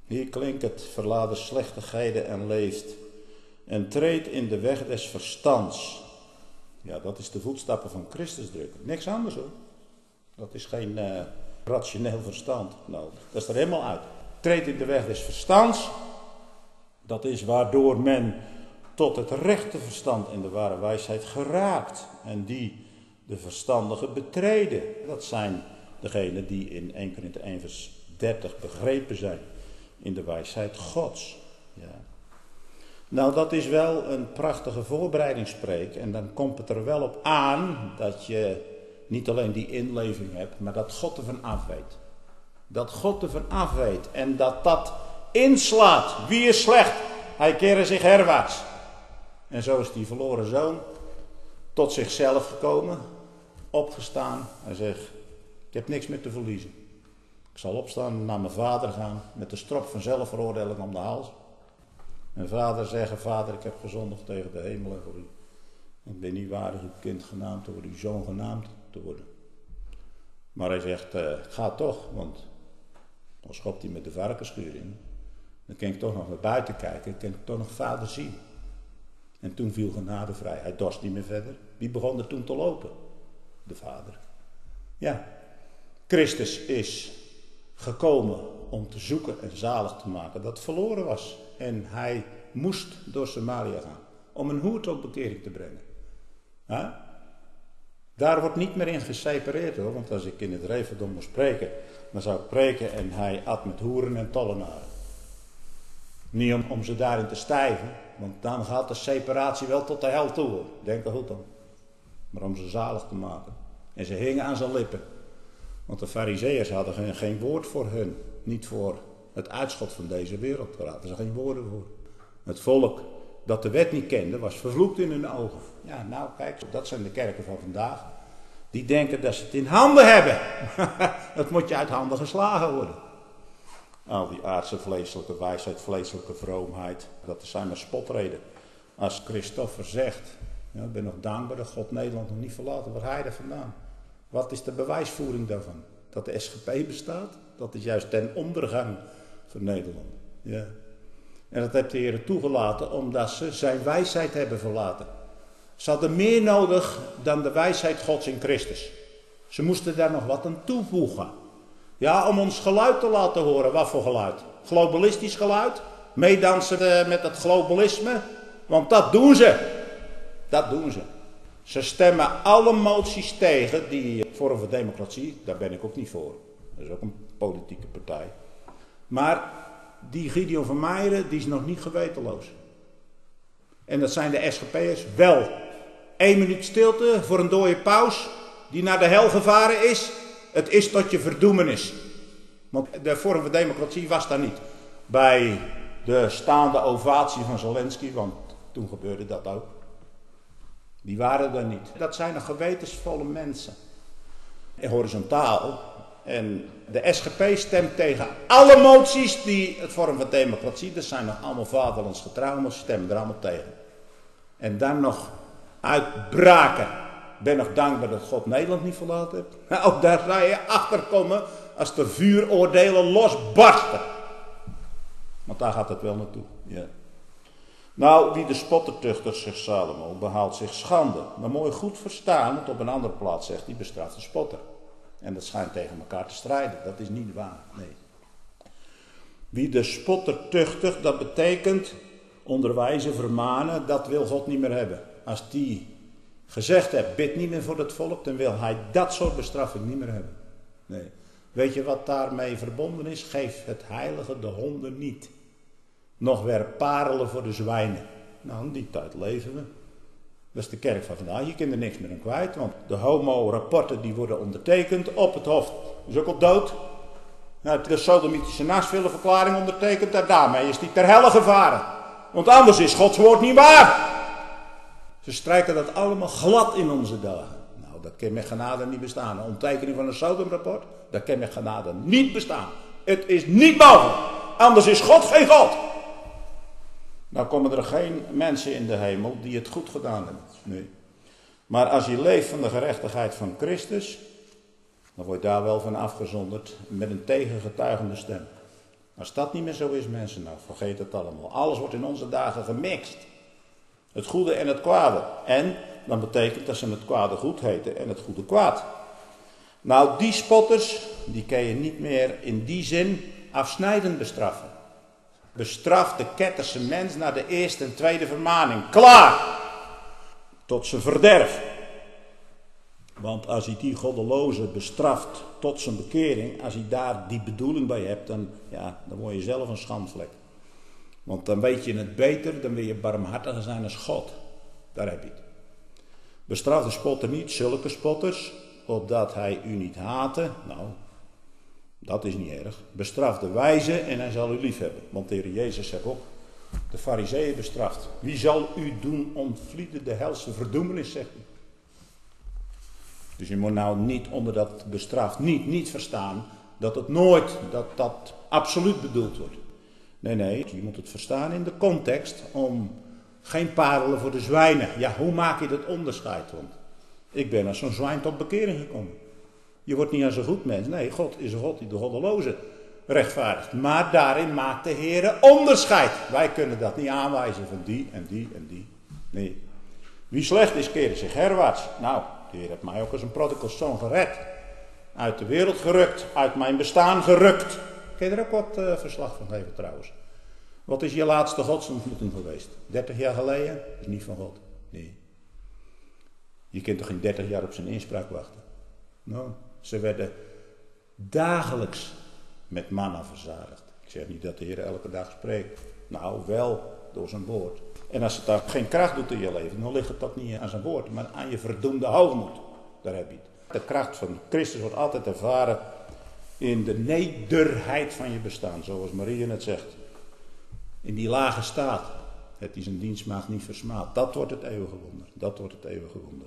Hier klinkt het: verlaat de slechtigheden en leeft. En treedt in de weg des verstands. Ja, dat is de voetstappen van Christus drukken. Niks anders hoor. Dat is geen rationeel verstand nodig. Dat is er helemaal uit. Treedt in de weg des verstands. Dat is waardoor men tot het rechte verstand en de ware wijsheid geraakt. En die de verstandigen betreden. Dat zijn degenen die in 1 Korinthe 1 vers 30 begrepen zijn. In de wijsheid Gods. Ja. Nou, dat is wel een prachtige voorbereidingspreek. En dan komt het er wel op aan dat je niet alleen die inleving hebt, maar dat God ervan afweet. Dat God ervan afweet. En dat inslaat. Wie is slecht? Hij kere zich herwaarts. En zo is die verloren zoon tot zichzelf gekomen, opgestaan. Hij zegt: ik heb niks meer te verliezen. Ik zal opstaan, naar mijn vader gaan, met de strop van zelfveroordeling om de hals. Mijn vader zeggen: vader, ik heb gezondigd tegen de hemel en voor u. Ik ben niet waardig uw kind genaamd te worden, uw zoon genaamd te worden. Maar hij zegt: ga toch, want dan schopt hij met de varkensschuur in. Dan kan ik toch nog naar buiten kijken, dan kan ik toch nog vader zien. En toen viel genade vrij. Hij dorst niet meer verder. Wie begon er toen te lopen? De vader. Ja, Christus is gekomen om te zoeken en zalig te maken dat verloren was. En hij moest door Samaria gaan om een hoer tot bekering te brengen. Ja? Daar wordt niet meer in gesepareerd hoor, want als ik in het Reverdom moest spreken, dan zou ik preken en hij at met hoeren en tollenaren. Niet om ze daarin te stijven, want dan gaat de separatie wel tot de hel toe hoor. Denk er goed aan. Maar om ze zalig te maken. En ze hingen aan zijn lippen. Want de Farizeeërs hadden geen woord voor hun. Niet voor het uitschot van deze wereld. Daar hadden ze geen woorden voor. Het volk dat de wet niet kende was vervloekt in hun ogen. Ja, nou kijk, dat zijn de kerken van vandaag. Die denken dat ze het in handen hebben. Dat moet je uit handen geslagen worden. Al die aardse vleeselijke wijsheid, vleeselijke vroomheid. Dat zijn maar spotreden. Als Christoffer zegt: ja, ik ben nog dankbaar dat God Nederland nog niet verlaten. Waar hij er vandaan? Wat is de bewijsvoering daarvan? Dat de SGP bestaat? Dat is juist ten ondergang van Nederland. Ja. En dat heeft de Heer toegelaten omdat ze zijn wijsheid hebben verlaten. Ze hadden meer nodig dan de wijsheid Gods in Christus. Ze moesten daar nog wat aan toevoegen. Ja, om ons geluid te laten horen. Wat voor geluid? Globalistisch geluid? Meedansen met het globalisme? Want dat doen ze. Dat doen ze. Ze stemmen alle moties tegen die Forum voor Democratie, daar ben ik ook niet voor. Dat is ook een politieke partij. Maar die Gideon van Meijeren, die is nog niet gewetenloos. En dat zijn de SGP'ers wel. 1 minuut stilte voor een dode paus die naar de hel gevaren is. Het is tot je verdoemenis. Want de Forum voor Democratie was daar niet. Bij de staande ovatie van Zelensky, want toen gebeurde dat ook. Die waren er niet. Dat zijn een gewetensvolle mensen. En horizontaal. En de SGP stemt tegen alle moties die het Forum van Democratie, dat zijn nog allemaal vaderlandsgetrouwen, stemmen er allemaal tegen. En dan nog uitbraken. Ik ben nog dankbaar dat God Nederland niet verlaten heeft. Nou, daar zou je achter komen als de vuuroordelen losbarsten. Want daar gaat het wel naartoe. Ja. Nou, wie de spotter tuchtigt, zegt Salomo, behaalt zich schande. Maar mooi goed verstaan, want op een andere plaats zegt hij, bestraft de spotter. En dat schijnt tegen elkaar te strijden. Dat is niet waar, nee. Wie de spotter tuchtigt, dat betekent onderwijzen, vermanen, dat wil God niet meer hebben. Als die gezegd heeft, bid niet meer voor het volk, dan wil hij dat soort bestraffing niet meer hebben. Nee. Weet je wat daarmee verbonden is? Geef het heilige de honden niet. Nog werp parelen voor de zwijnen. Nou, in die tijd leven we. Dat is de kerk van vandaag. Je kunt er niks meer aan kwijt. Want de homo-rapporten die worden ondertekend op het hof. Is ook al dood. Nou, de sodomitische Nashville-verklaring ondertekend. En daarmee is die ter helle gevaren. Want anders is Gods woord niet waar. Ze strijken dat allemaal glad in onze dagen. Nou, dat kan met genade niet bestaan. Een ondertekening van een Sodom-rapport, dat kan met genade niet bestaan. Het is niet mogelijk. Anders is God geen God. Nou komen er geen mensen in de hemel die het goed gedaan hebben. Nee. Maar als je leeft van de gerechtigheid van Christus, dan word je daar wel van afgezonderd met een tegengetuigende stem. Als dat niet meer zo is, mensen, nou vergeet het allemaal. Alles wordt in onze dagen gemixt. Het goede en het kwade. En dan betekent dat ze het kwade goed heten en het goede kwaad. Nou, die spotters, die kun je niet meer in die zin afsnijdend bestraffen. Bestraf de ketterse mens naar de eerste en tweede vermaning. Klaar! Tot zijn verderf. Want als hij die goddeloze bestraft tot zijn bekering, als hij daar die bedoeling bij hebt, dan word je zelf een schandvlek. Want dan weet je het beter, dan wil je barmhartiger zijn als God. Daar heb je het. Bestraf de spotter niet, zulke spotters, opdat hij u niet hate. Nou, dat is niet erg. Bestraf de wijze en hij zal u lief hebben. Want de Heer Jezus zegt ook, de Farizeeën bestraft. Wie zal u doen ontvlieden de helse verdoemenis, zegt hij. Dus je moet nou niet onder dat bestraft niet verstaan dat het nooit, dat absoluut bedoeld wordt. Nee, je moet het verstaan in de context om geen parelen voor de zwijnen. Ja, hoe maak je dat onderscheid? Want ik ben als zo'n zwijn tot bekering gekomen. Je wordt niet als een goed mens. Nee, God is een God die de goddeloze rechtvaardigt. Maar daarin maakt de Heer onderscheid. Wij kunnen dat niet aanwijzen van die en die en die. Nee. Wie slecht is, keerde zich herwaarts. Nou, de Heer heeft mij ook als een prodigalzoon gered. Uit de wereld gerukt. Uit mijn bestaan gerukt. Kun je er ook wat verslag van geven trouwens? Wat is je laatste godsontmoeting geweest? 30 jaar geleden? Dat is niet van God. Nee. Je kunt toch geen 30 jaar op zijn inspraak wachten? Nou, ze werden dagelijks met manna verzadigd. Ik zeg niet dat de Heer elke dag spreekt. Nou, wel door zijn woord. En als het dan geen kracht doet in je leven, dan ligt het toch niet aan zijn woord, maar aan je verdoemde hoogmoed. Daar heb je het. De kracht van Christus wordt altijd ervaren in de nederheid van je bestaan, zoals Maria het zegt. In die lage staat, het die zijn dienstmaagd niet versmaadt. Dat wordt het eeuwige wonder. Dat wordt het eeuwige wonder.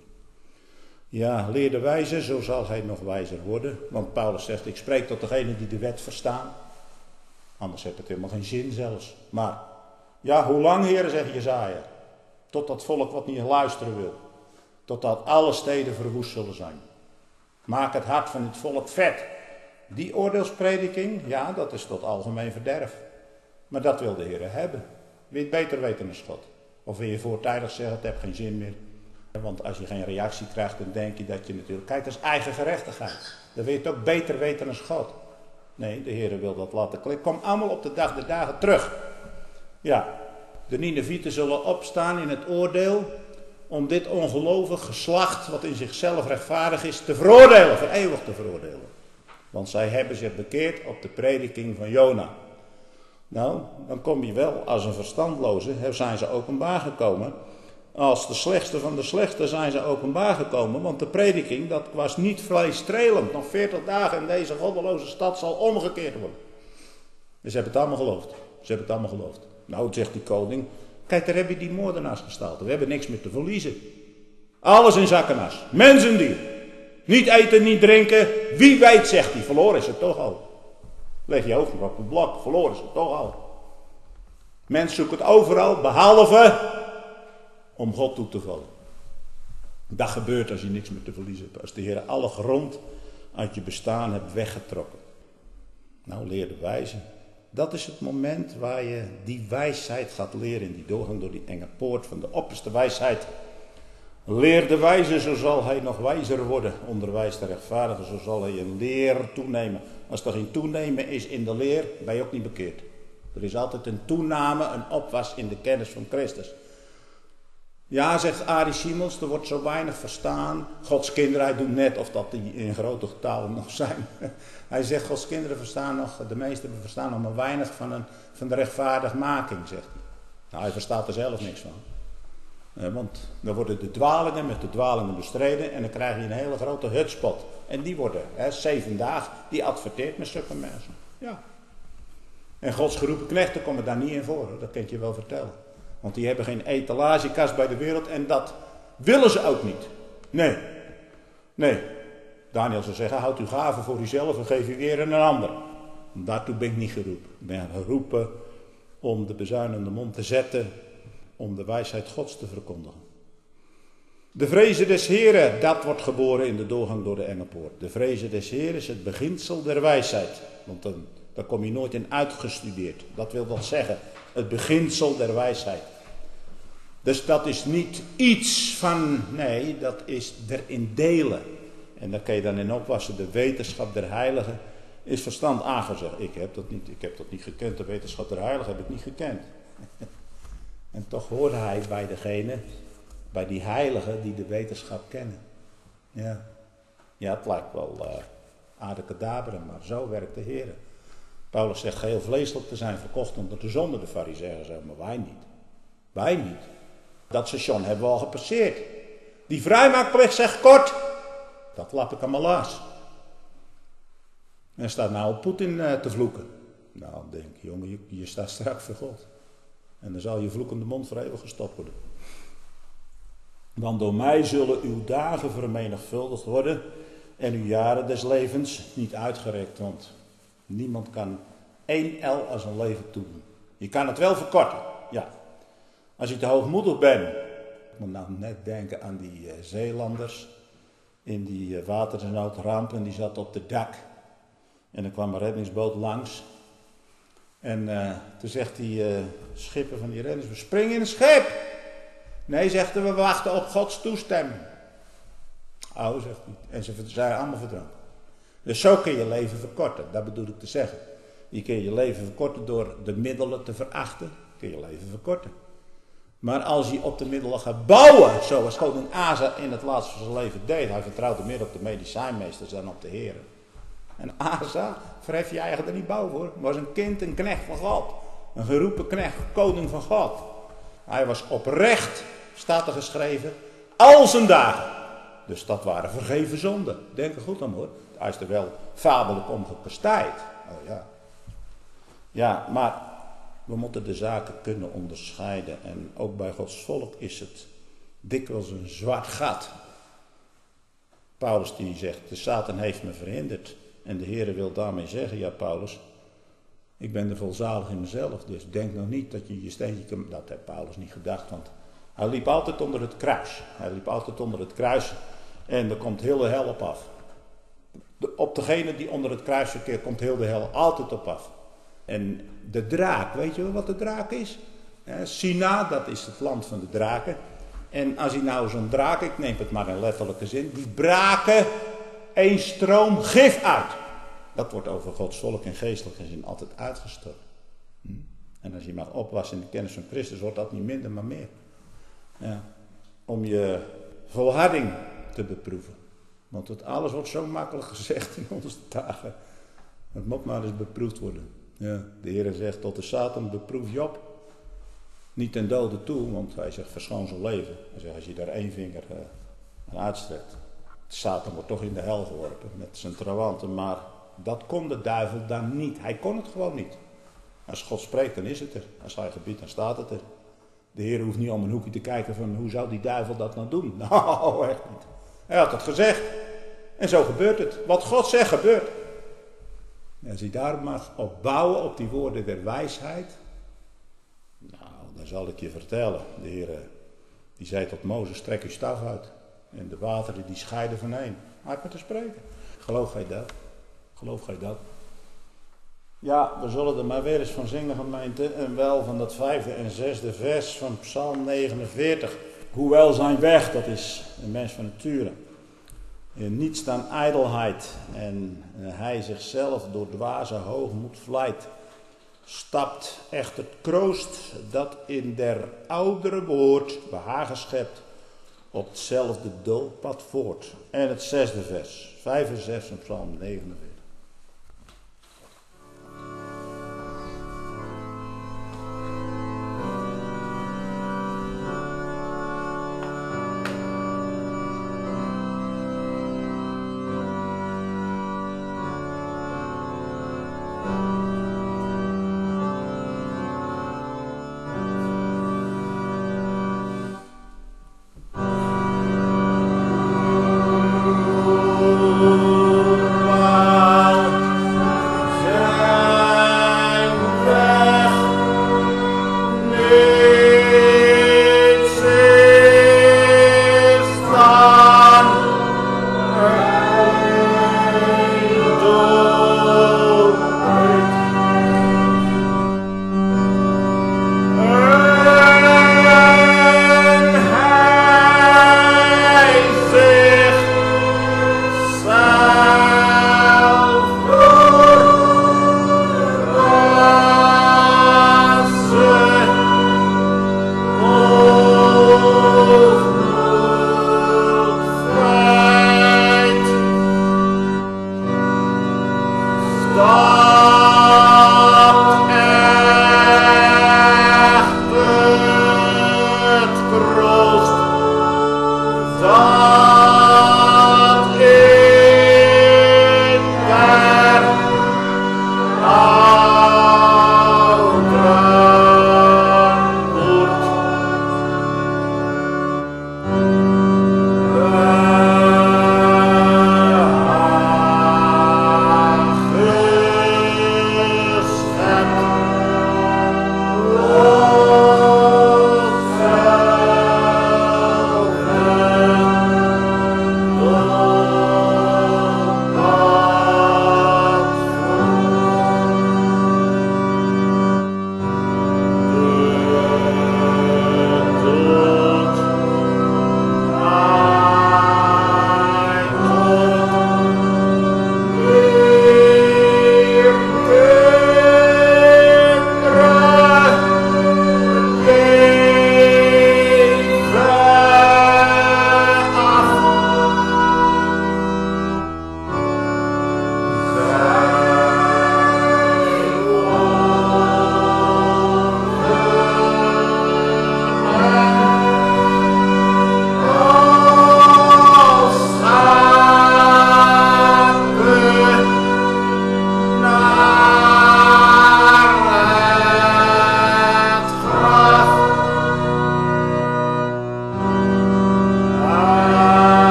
Ja, leer de wijze, zo zal hij nog wijzer worden. Want Paulus zegt, ik spreek tot degenen die de wet verstaan. Anders heeft het helemaal geen zin zelfs. Maar, ja, hoe lang, heren, zegt Jesaja? Tot dat volk wat niet luisteren wil. Totdat alle steden verwoest zullen zijn. Maak het hart van het volk vet. Die oordeelsprediking, ja, dat is tot algemeen verderf. Maar dat wil de Heer hebben. Wil je het beter weten dan God? Of wil je voortijdig zeggen, het heeft geen zin meer. Want als je geen reactie krijgt, dan denk je dat je natuurlijk... Kijk, dat is eigen gerechtigheid. Dan wil je het ook beter weten dan God. Nee, de Heer wil dat laten klikken. Kom allemaal op de dag der dagen terug. Ja, de Ninevieten zullen opstaan in het oordeel... om dit ongelovig geslacht, wat in zichzelf rechtvaardig is, te veroordelen. Voor eeuwig te veroordelen. Want zij hebben zich bekeerd op de prediking van Jona. Nou, dan kom je wel als een verstandloze, zijn ze openbaar gekomen. Als de slechtste van de slechte zijn ze openbaar gekomen. Want de prediking, dat was niet vleesstrelend. Nog 40 dagen in deze goddeloze stad zal omgekeerd worden. Dus ze hebben het allemaal geloofd. Ze hebben het allemaal geloofd. Nou, zegt die koning, kijk, daar heb je die moordenaars gestalte. We hebben niks meer te verliezen. Alles in zak en as. Mens en dier. Niet eten, niet drinken. Wie weet, zegt hij, verloren is het toch al. Leg je hoofd maar op het blok, verloren is het toch al. Mens zoekt het overal, behalve om God toe te vallen. Dat gebeurt als je niks meer te verliezen hebt. Als de Heer alle grond uit je bestaan hebt weggetrokken. Nou, leer de wijze. Dat is het moment waar je die wijsheid gaat leren. In die doorgang door die enge poort van de opperste wijsheid. Leer de wijze, zo zal hij nog wijzer worden. Onderwijs de rechtvaardige, zo zal hij in leer toenemen. Als er geen toenemen is in de leer, ben je ook niet bekeerd. Er is altijd een toename, een opwas in de kennis van Christus. Ja, zegt Arie Simons, er wordt zo weinig verstaan. Gods kinderen, hij doet net of dat die in grote getalen nog zijn. Hij zegt, Gods kinderen verstaan nog, de meesten verstaan nog maar weinig van de rechtvaardigmaking, zegt hij. Nou, hij verstaat er zelf niks van. Want dan worden de dwalingen met de dwalingen bestreden en dan krijg je een hele grote hutspot. En die worden, 7 dagen, die adverteert met zulke mensen. Ja. En Gods geroepen knechten komen daar niet in voor, dat kan ik je wel vertellen. Want die hebben geen etalagekast bij de wereld en dat willen ze ook niet. Nee. Daniel zou zeggen, houd uw gaven voor uzelf en geef u weer aan een ander. Daartoe ben ik niet geroepen. Ik ben geroepen om de bezuinende mond te zetten, om de wijsheid Gods te verkondigen. De vreze des Heren, dat wordt geboren in de doorgang door de enge poort. De vreze des Heren is het beginsel der wijsheid. Want een Daar kom je nooit in uitgestudeerd. Dat wil wel zeggen, het beginsel der wijsheid. Dus dat is niet iets van, nee, dat is erin delen. En daar kun je dan in opwassen. De wetenschap der heiligen is verstand aangezegd. Ik heb dat niet gekend. De wetenschap der heiligen heb ik niet gekend. En toch hoorde hij bij degene, bij die heiligen die de wetenschap kennen. Ja, het lijkt wel abracadabra, maar zo werkt de Heer. Paulus zegt geheel vleeselijk te zijn verkocht onder de zonde. De farizeeën zeggen, maar wij niet. Wij niet. Dat station hebben we al gepasseerd. Die vrijmaakplicht zegt kort. Dat lap ik allemaal laas. En staat nou op Poetin te vloeken. Nou, denk jongen, je staat straks voor God. En dan zal je vloekende mond voor eeuwig gestopt worden. Want door mij zullen uw dagen vermenigvuldigd worden en uw jaren des levens niet uitgerekt. Want niemand kan 1 el als een leven toedoen. Je kan het wel verkorten, ja. Als je te hoogmoedig bent. Ik moet nou net denken aan die Zeelanders in die watersnoodramp en die zat op het dak. En dan kwam een reddingsboot langs. En toen zegt die schipper van die redders, we springen in het schip. Nee, zegt hij, we wachten op Gods toestemming. Oh, zegt hij. En ze zijn allemaal verdronken. Dus zo kun je je leven verkorten, dat bedoel ik te zeggen. Je kun je leven verkorten door de middelen te verachten, kun je leven verkorten. Maar als je op de middelen gaat bouwen, zoals koning Asa in het laatste van zijn leven deed, hij vertrouwde meer op de medicijnmeesters dan op de Heer. En Asa, verhef je eigen er niet bouwen voor, was een kind, een knecht van God. Een geroepen knecht, koning van God. Hij was oprecht, staat er geschreven, al zijn dagen. Dus dat waren vergeven zonden. Denk er goed aan hoor. Hij is er wel fabellijk om gekastijd. Oh ja. Ja, maar we moeten de zaken kunnen onderscheiden. En ook bij Gods volk is het dikwijls een zwart gat. Paulus die zegt, de Satan heeft me verhinderd. En de Heere wil daarmee zeggen, ja Paulus, ik ben er volzalig in mezelf. Dus denk nog niet dat je je steentje kan... Dat heeft Paulus niet gedacht, want hij liep altijd onder het kruis. Hij liep altijd onder het kruis en er komt heel de hel op af. Op degene die onder het kruis verkeert komt heel de hel altijd op af. En de draak, weet je wel wat de draak is? Sina, dat is het land van de draken. En als hij nou zo'n draak, ik neem het maar in letterlijke zin, die braken een stroom gif uit. Dat wordt over Gods volk in geestelijke zin altijd uitgestort. En als je mag opwassen in de kennis van Christus, wordt dat niet minder, maar meer. Ja. Om je volharding te beproeven. Want alles wordt zo makkelijk gezegd in onze dagen. Het moet maar eens beproefd worden. Ja. De Heer zegt tot de Satan, beproef Job. Niet ten dode toe, want hij zegt verschoon zijn leven. Hij zegt als je daar 1 vinger aan uitstrekt. Satan wordt toch in de hel geworpen met zijn trawanten. Maar dat kon de duivel dan niet. Hij kon het gewoon niet. Als God spreekt, dan is het er. Als hij gebiedt, dan staat het er. De Heer hoeft niet om een hoekje te kijken van hoe zou die duivel dat nou doen. Nou, echt niet. Hij had het gezegd. En zo gebeurt het. Wat God zegt, gebeurt. En als je daar mag op bouwen, op die woorden der wijsheid. Nou, dan zal ik je vertellen. De Heer die zei tot Mozes, strek uw staf uit. En de wateren die scheiden van één. Hij had met te spreken. Geloof gij dat? Geloof gij dat? Ja, we zullen er maar weer eens van zingen, gemeente. En wel van dat 5e en 6e vers van Psalm 49. Hoewel zijn weg, dat is een mens van nature. Niets dan ijdelheid. En hij zichzelf door dwaze hoogmoed vlijt. Stapt echt het kroost dat in der oudere woord behagen schept. Op hetzelfde doolpad voort. En het 6e vers. 5 en 6 van Psalm 49.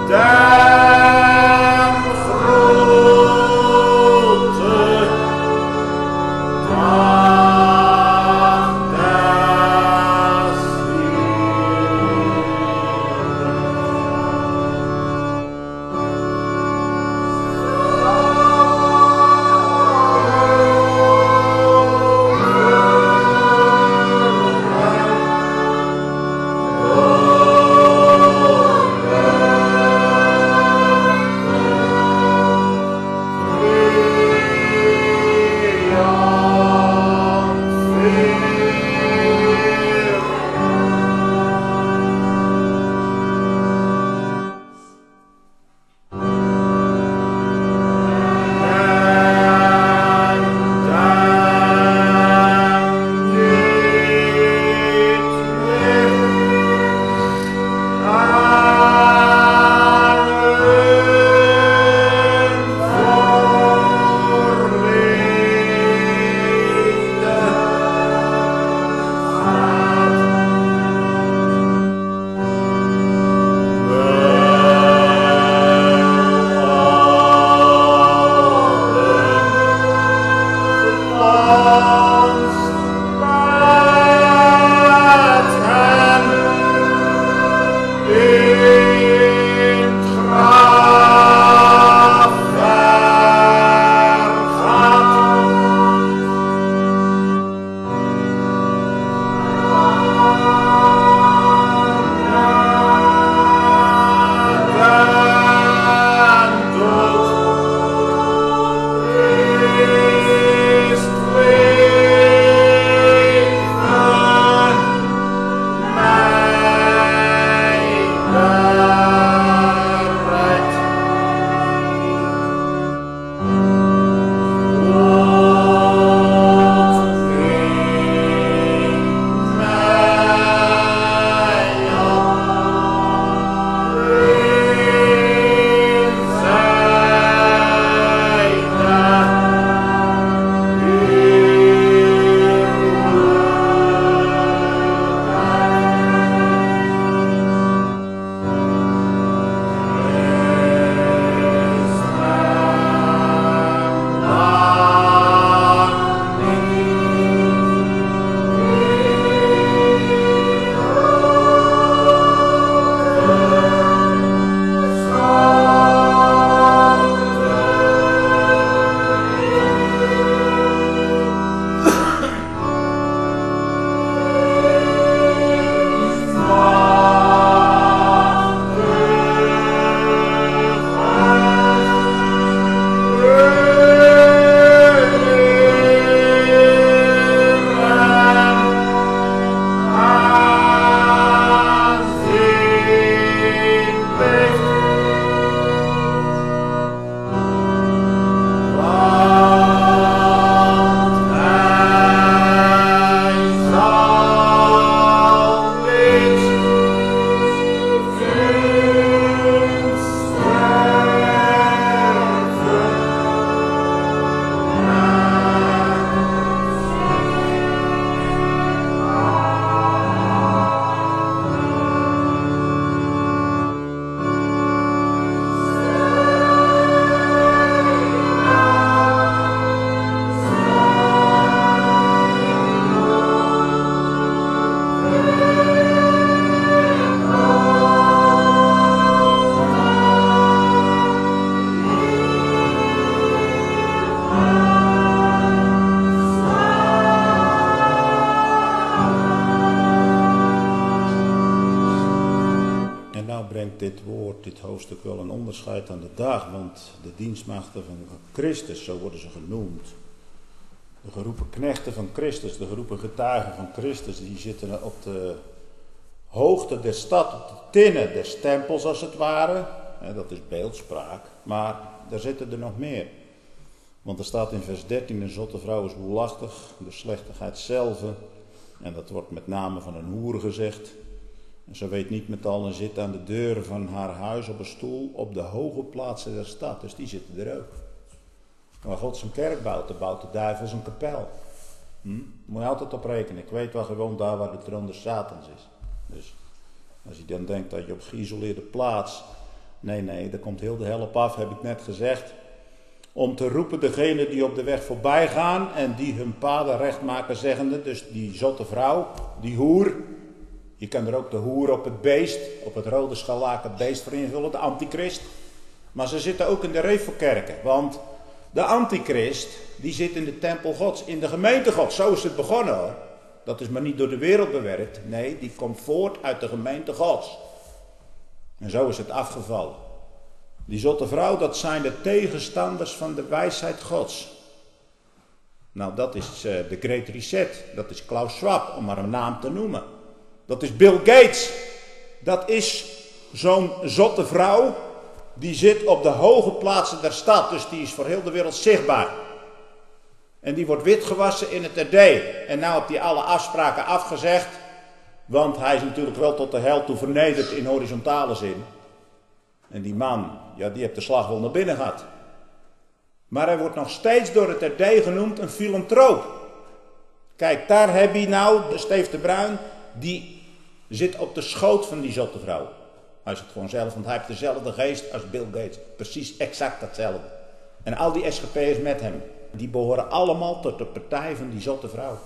dit woord, dit hoofdstuk wel een onderscheid aan de dag, want de dienstmaagden van Christus, zo worden ze genoemd, de geroepen knechten van Christus, de geroepen getuigen van Christus, die zitten op de hoogte der stad, op de tinnen des tempels als het ware. Dat is beeldspraak, maar daar zitten er nog meer. Want er staat in vers 13, een zotte vrouw is woelachtig, de slechtigheid zelf. En dat wordt met name van een hoer gezegd. En ze weet niet met al en zit aan de deuren van haar huis op een stoel op de hoge plaatsen der stad. Dus die zitten er ook. Waar God zijn kerk bouwt, dan bouwt de duivel zijn kapel. Moet je altijd op rekenen. Ik weet wel gewoon daar waar de troon des Satans is. Dus als je dan denkt dat je op geïsoleerde plaats Nee, daar komt heel de hel op af, heb ik net gezegd. Om te roepen degenen die op de weg voorbij gaan en die hun paden recht maken zeggende. Dus die zotte vrouw, die hoer. Je kan er ook de hoer op het beest, op het rode scharlaken beest voor invullen, de antichrist. Maar ze zitten ook in de Revelkerken, want de antichrist, die zit in de tempel Gods, in de gemeente Gods. Zo is het begonnen hoor. Dat is maar niet door de wereld bewerkt. Nee, die komt voort uit de gemeente Gods. En zo is het afgevallen. Die zotte vrouw, dat zijn de tegenstanders van de wijsheid Gods. Nou, dat is de Great Reset. Dat is Klaus Schwab, om maar een naam te noemen. Dat is Bill Gates. Dat is zo'n zotte vrouw. Die zit op de hoge plaatsen der stad. Dus die is voor heel de wereld zichtbaar. En die wordt witgewassen in het RD. En nou heeft hij alle afspraken afgezegd. Want hij is natuurlijk wel tot de hel toe vernederd in horizontale zin. En die man, ja, die heeft de slag wel naar binnen gehad. Maar hij wordt nog steeds door het RD genoemd een filantroop. Kijk, daar heb je nou, de Steef de Bruin, die zit op de schoot van die zotte vrouw. Hij is het gewoon zelf, want hij heeft dezelfde geest als Bill Gates. Precies exact hetzelfde. En al die SGP'ers met hem, die behoren allemaal tot de partij van die zotte vrouw.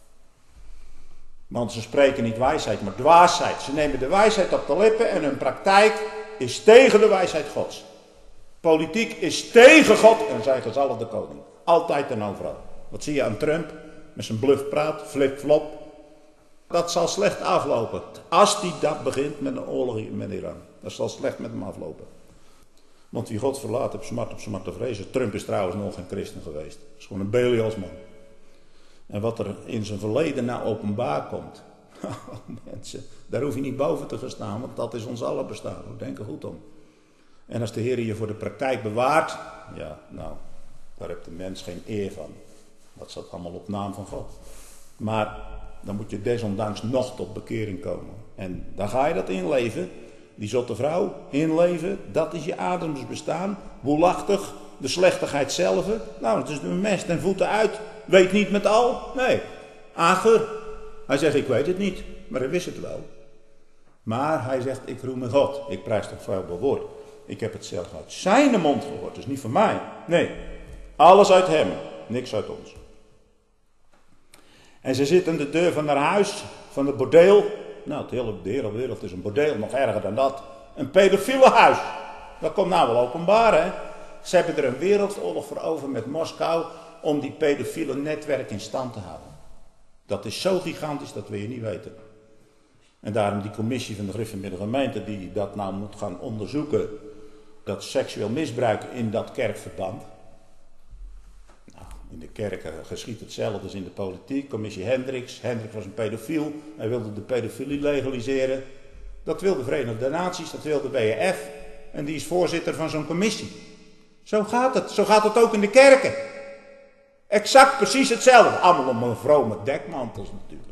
Want ze spreken niet wijsheid, maar dwaasheid. Ze nemen de wijsheid op de lippen en hun praktijk is tegen de wijsheid Gods. Politiek is tegen God en zij gezalfde koning. Altijd en overal. Wat zie je aan Trump? Met zijn bluffpraat, flip-flop. Dat zal slecht aflopen. Als hij dat begint met een oorlog met Iran. Dat zal slecht met hem aflopen. Want wie God verlaat, heeft smart op smart te vrezen. Trump is trouwens nog geen christen geweest. Dat is gewoon een Belialsman. En wat er in zijn verleden nou openbaar komt. Mensen, daar hoef je niet boven te gaan staan, want dat is ons aller bestaan. Denk er goed om. En als de Heer je voor de praktijk bewaart, ja, nou, daar heeft de mens geen eer van. Dat staat allemaal op naam van God. Maar dan moet je desondanks nog tot bekering komen. En dan ga je dat inleven. Die zotte vrouw inleven, dat is je ademsbestaan. Woelachtig, de slechtigheid zelf. Nou, het is de mest en voeten uit. Weet niet met al? Nee. Ager. Hij zegt, ik weet het niet. Maar hij wist het wel. Maar hij zegt, ik roem in God. Ik prijs toch vuil bewoord. Ik heb het zelf uit zijn mond gehoord. Dus niet van mij. Nee. Alles uit hem. Niks uit ons. En ze zit aan de deur van haar huis. Van het bordeel. Nou, de hele wereld is een bordeel. Nog erger dan dat. Een pedofiele huis. Dat komt nou wel openbaar, hè. Ze hebben er een wereldoorlog voor over met Moskou. Om die pedofiele netwerk in stand te houden. Dat is zo gigantisch, dat wil je niet weten. En daarom die commissie van de Griffenmiddag gemeente die dat nou moet gaan onderzoeken. Dat seksueel misbruik in dat kerkverband. Nou, in de kerken geschiedt hetzelfde als in de politiek. Commissie Hendricks. Hendricks was een pedofiel. Hij wilde de pedofilie legaliseren. Dat wil de Verenigde Naties, dat wil de WEF. En die is voorzitter van zo'n commissie. Zo gaat het. Zo gaat het ook in de kerken. Exact precies hetzelfde. Allemaal om een vrouw met dekmantels natuurlijk.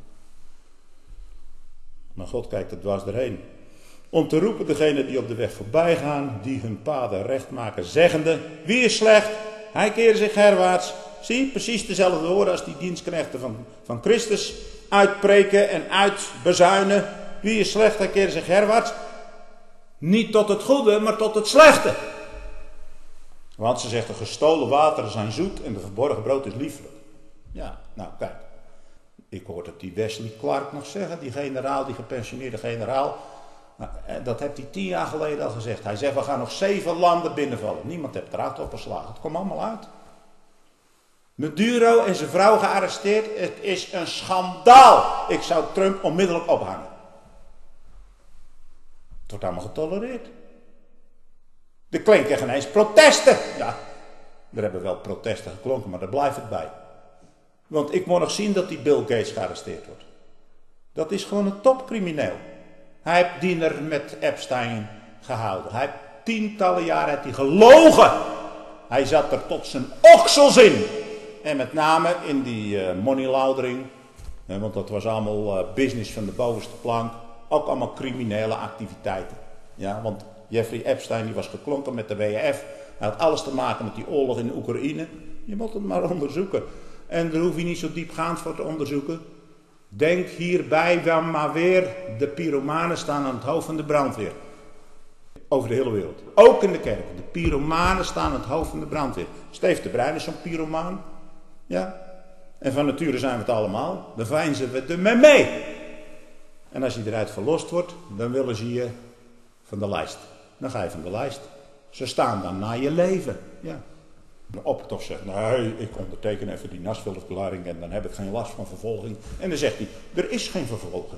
Maar God kijkt er dwars doorheen. Om te roepen degenen die op de weg voorbij gaan, die hun paden recht maken, zeggende, wie is slecht? Hij keert zich herwaarts. Zie, precies dezelfde woorden als die dienstknechten van Christus uitpreken en uitbezuinen. Wie is slecht? Hij keert zich herwaarts. Niet tot het goede, maar tot het slechte. Want ze zegt, de gestolen wateren zijn zoet en de verborgen brood is lieflijk. Ja, nou kijk. Ik hoorde die Wesley Clark nog zeggen, die generaal, die gepensioneerde generaal. Nou, dat heeft hij 10 jaar geleden al gezegd. Hij zegt, we gaan nog 7 landen binnenvallen. Niemand heeft eruit opgeslagen. Het komt allemaal uit. Maduro en zijn vrouw gearresteerd. Het is een schandaal. Ik zou Trump onmiddellijk ophangen. Het wordt allemaal getolereerd. Er klinken geen eens protesten. Ja, er hebben wel protesten geklonken, maar daar blijft het bij. Want ik moet nog zien dat die Bill Gates gearresteerd wordt. Dat is gewoon een topcrimineel. Hij heeft diener met Epstein gehouden. Hij heeft tientallen jaren gelogen. Hij zat er tot zijn oksels in. En met name in die money laundering. Want dat was allemaal business van de bovenste plank. Ook allemaal criminele activiteiten. Ja, want Jeffrey Epstein die was geklonken met de WEF. Hij had alles te maken met die oorlog in Oekraïne. Je moet het maar onderzoeken. En daar hoef je niet zo diepgaand voor te onderzoeken. Denk hierbij wel maar weer, de pyromanen staan aan het hoofd van de brandweer. Over de hele wereld. Ook in de kerk. De pyromanen staan aan het hoofd van de brandweer. Steve de Bruin is zo'n pyromaan. Ja. En van nature zijn we het allemaal. Dan veinzen we er mee. En als je eruit verlost wordt, dan willen ze je van de lijst. Dan ga je van de lijst. Ze staan dan na je leven. Ja. De optocht zegt, nee, ik onderteken even die Nashville-verklaring en dan heb ik geen last van vervolging. En dan zegt hij, er is geen vervolging.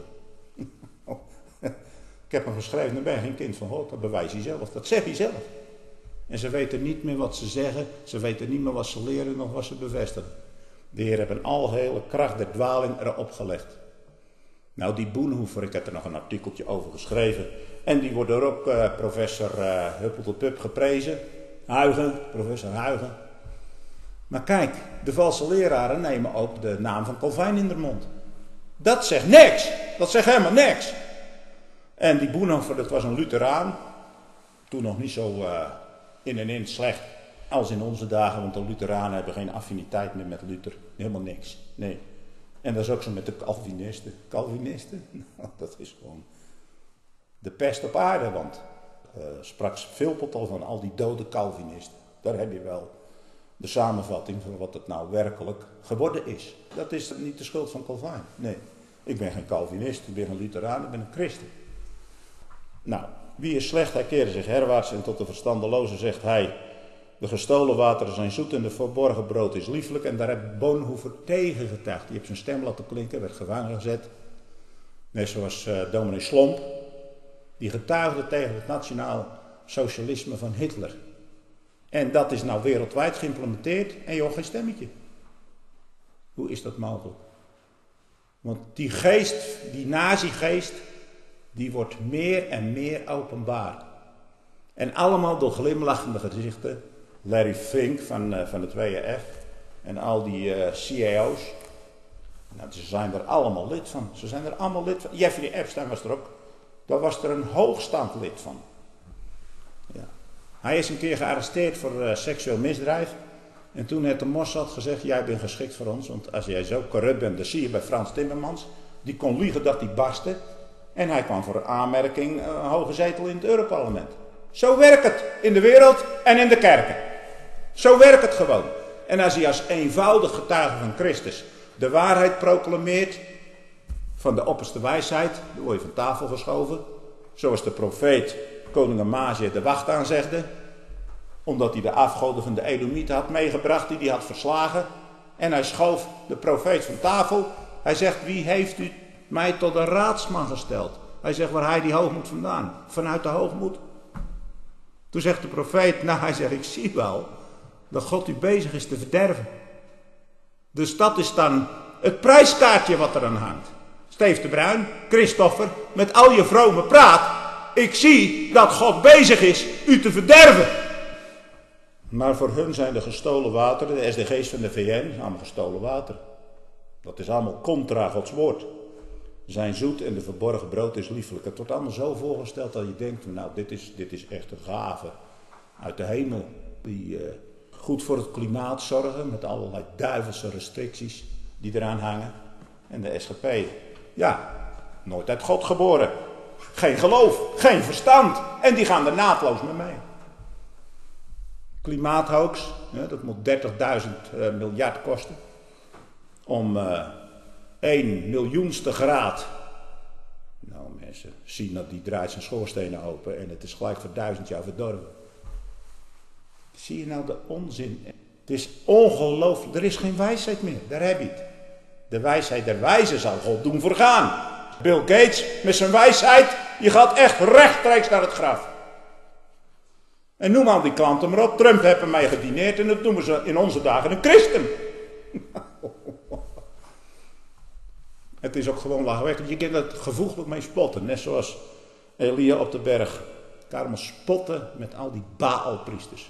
Ik heb hem geschreven, dan ben je geen kind van God. Dat bewijst hij zelf, dat zegt hij zelf. En ze weten niet meer wat ze zeggen, ze weten niet meer wat ze leren, nog wat ze bevestigen. De Heer heeft een algehele kracht der dwaling erop gelegd. Nou, die Bonhoeffer, ik heb er nog een artikeltje over geschreven. En die wordt door ook professor Huppel-de-Pup geprezen. Huygen, professor Huygen. Maar kijk, de valse leraren nemen ook de naam van Calvijn in de mond. Dat zegt niks. Dat zegt helemaal niks. En die Bonhoeffer, dat was een Lutheraan. Toen nog niet zo in en in slecht als in onze dagen. Want de Lutheranen hebben geen affiniteit meer met Luther. Helemaal niks. Nee. En dat is ook zo met de Calvinisten. Calvinisten? Nou, dat is gewoon de pest op aarde. Want straks Philpot al van al die dode Calvinisten. Daar heb je wel de samenvatting van wat het nou werkelijk geworden is. Dat is niet de schuld van Calvijn. Nee, ik ben geen Calvinist, ik ben geen Lutheraan, ik ben een christen. Nou, wie is slecht, hij keerde zich herwaarts en tot de verstandeloze zegt hij: de gestolen wateren zijn zoet en de verborgen brood is lieflijk. En daar heeft Bonhoeffer tegen getuigd. Die heeft zijn stem laten klinken, werd gevangen gezet. Net zoals dominee Slomp. Die getuigde tegen het nationaal socialisme van Hitler. En dat is nou wereldwijd geïmplementeerd en je hoort geen stemmetje. Hoe is dat mogelijk? Want die geest, die nazi-geest, die wordt meer en meer openbaar. En allemaal door glimlachende gezichten. Larry Fink van het WEF en al die CEO's. Nou, ze zijn er allemaal lid van. Ze zijn er allemaal lid van. Jeffrey Epstein was er ook. Daar was er een hoogstaand lid van. Ja. Hij is een keer gearresteerd voor seksueel misdrijf. En toen heeft de Mossad gezegd, jij bent geschikt voor ons. Want als jij zo corrupt bent, dat zie je bij Frans Timmermans. Die kon liegen dat hij barstte. En hij kwam voor een aanmerking een hoge zetel in het Europarlement. Zo werkt het in de wereld en in de kerken. Zo werkt het gewoon. En als hij als eenvoudig getuige van Christus de waarheid proclameert van de opperste wijsheid, dan word je van tafel geschoven. Zoals de profeet koning Amazië de wacht aanzegde. Omdat hij de afgoden van de Edomieten had meegebracht die hij had verslagen. En hij schoof de profeet van tafel. Hij zegt, wie heeft u mij tot een raadsman gesteld? Hij zegt, waar hij die hoogmoed vandaan? Vanuit de hoogmoed. Toen zegt de profeet, nou hij zegt, ik zie wel dat God u bezig is te verderven. Dus dat is dan het prijskaartje wat er aan hangt. Steve de Bruin, Christoffer, met al je vrome praat. Ik zie dat God bezig is u te verderven. Maar voor hun zijn de gestolen wateren, de SDG's van de VN, allemaal gestolen water. Dat is allemaal contra Gods woord. Zijn zoet en de verborgen brood is liefelijk. Het wordt allemaal zo voorgesteld dat je denkt, nou dit is echt een gave uit de hemel. Die goed voor het klimaat zorgen met allerlei duivelse restricties die eraan hangen. En de SGP, ja, nooit uit God geboren. Geen geloof, geen verstand. En die gaan er naadloos mee mee. Klimaathoax, dat moet 30.000 miljard kosten. Om 1 miljoenste graad. Nou mensen, zien dat die draait zijn schoorstenen open en het is gelijk voor 1000 jaar verdorven. Zie je nou de onzin? Het is ongelooflijk, er is geen wijsheid meer, daar heb je het. De wijsheid der wijzen zal God doen vergaan. Bill Gates met zijn wijsheid, je gaat echt rechtstreeks naar het graf. En noem al die klanten maar op, Trump heeft ermee gedineerd en dat noemen ze in onze dagen een christen. Het is ook gewoon lachwekkend. Je kunt het gevoeglijk mee spotten. Net zoals Elia op de berg. Karmel spotten met al die Baalpriesters.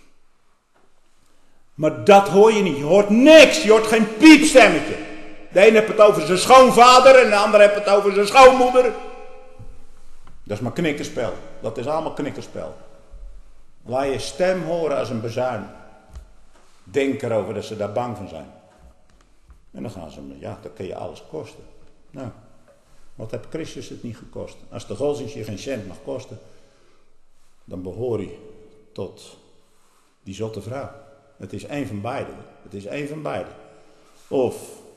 Maar dat hoor je niet. Je hoort niks. Je hoort geen piepstemmetje. De ene heeft het over zijn schoonvader en de ander heeft het over zijn schoonmoeder. Dat is maar knikkerspel. Dat is allemaal knikkerspel. Laat je stem horen als een bezuin. Denk erover dat ze daar bang van zijn. En dan gaan ze, ja, dat kun je alles kosten. Nou, wat heeft Christus het niet gekost? Als de godsdienst je geen cent mag kosten, dan behoor je tot die zotte vrouw. Het is één van beiden. Het is één van beiden. Of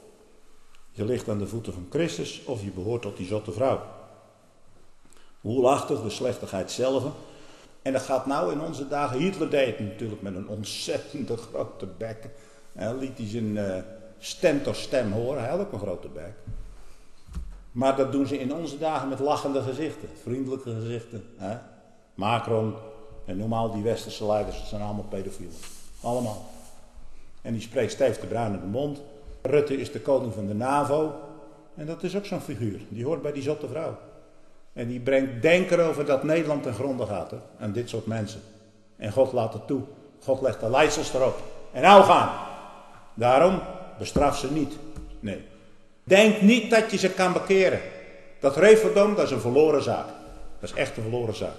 je ligt aan de voeten van Christus, of je behoort tot die zotte vrouw. Woelachtig, de slechtigheid zelf. En dat gaat nou in onze dagen. Hitler deed het natuurlijk met een ontzettende grote bek. Hij liet hij zijn stem tot stem horen. Hij had ook een grote bek. Maar dat doen ze in onze dagen met lachende gezichten. Vriendelijke gezichten. Hè? Macron en noem al die westerse leiders. Dat zijn allemaal pedofielen. Allemaal. En die spreekt Steve de Bruin in de mond. Rutte is de koning van de NAVO. En dat is ook zo'n figuur. Die hoort bij die zotte vrouw. En die brengt denken over dat Nederland ten gronde gaat. Hè? Aan dit soort mensen. En God laat het toe. God legt de leidsels erop. En nou gaan. Daarom bestraf ze niet. Nee. Denk niet dat je ze kan bekeren. Dat referendum, dat is een verloren zaak. Dat is echt een verloren zaak.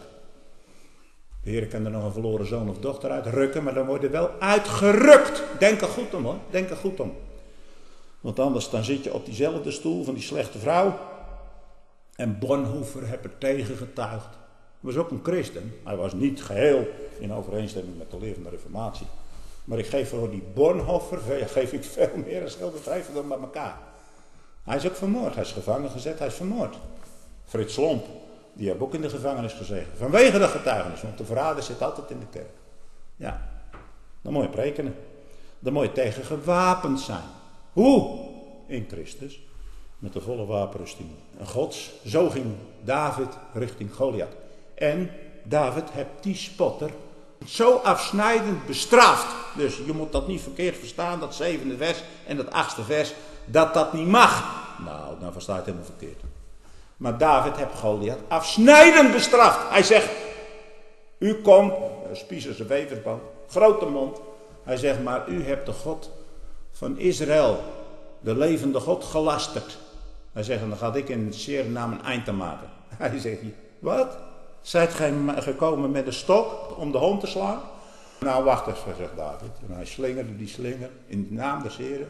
De Heer kan er nog een verloren zoon of dochter uitrukken, maar dan wordt er wel uitgerukt. Denk er goed om hoor. Denk er goed om. Want anders dan zit je op diezelfde stoel van die slechte vrouw. En Bonhoeffer heeft er tegen getuigd. Hij was ook een christen. Hij was niet geheel in overeenstemming met de leer van de Reformatie. Maar ik geef voor die Bonhoeffer geef ik veel meer dan schilderschrijven dan bij elkaar. Hij is ook vermoord. Hij is gevangen gezet. Hij is vermoord. Frits Slomp, die heeft ook in de gevangenis gezeten. Vanwege de getuigenis. Want de verrader zit altijd in de kerk. Ja. Dan moet je prekenen. Dan moet je tegen gewapend zijn. Hoe? In Christus. Met de volle wapenrusting. En Gods. Zo ging David richting Goliath. En David heeft die spotter zo afsnijdend bestraft. Dus je moet dat niet verkeerd verstaan. Dat 7e vers en dat 8e vers. Dat niet mag. Nou, dan versta je het helemaal verkeerd. Maar David heeft Goliath afsnijdend bestraft. Hij zegt, u komt, Spiezers en Weversboom, grote mond. Hij zegt, maar u hebt de God van Israël, de levende God, gelasterd. Hij zegt, en dan ga ik in het zeer naam een eind te maken. Hij zegt, wat? Zijt gij gekomen met een stok om de hond te slaan? Nou, wacht eens, zegt David. En hij slingerde die slinger in de naam des Heren.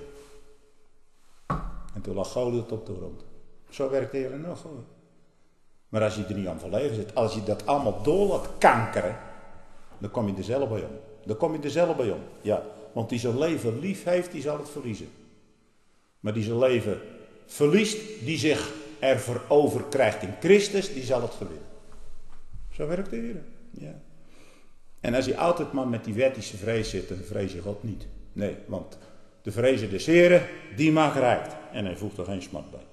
En toen lag Goliath op de grond. Zo werkt de Heer nog hoor. Maar als je er niet aan verlegen zit, als je dat allemaal door laat kankeren, dan kom je er zelf bij om. Dan kom je er zelf bij om. Ja, want die zijn leven lief heeft, die zal het verliezen. Maar die zijn leven verliest, die zich ervoor over krijgt in Christus, die zal het gewinnen. Zo werkt de Heer. Ja. En als je altijd maar met die wettische vrees zit, dan vrees je God niet. Nee, want de vrezen des Heren, die maakt rijk. En hij voegt er geen smart bij.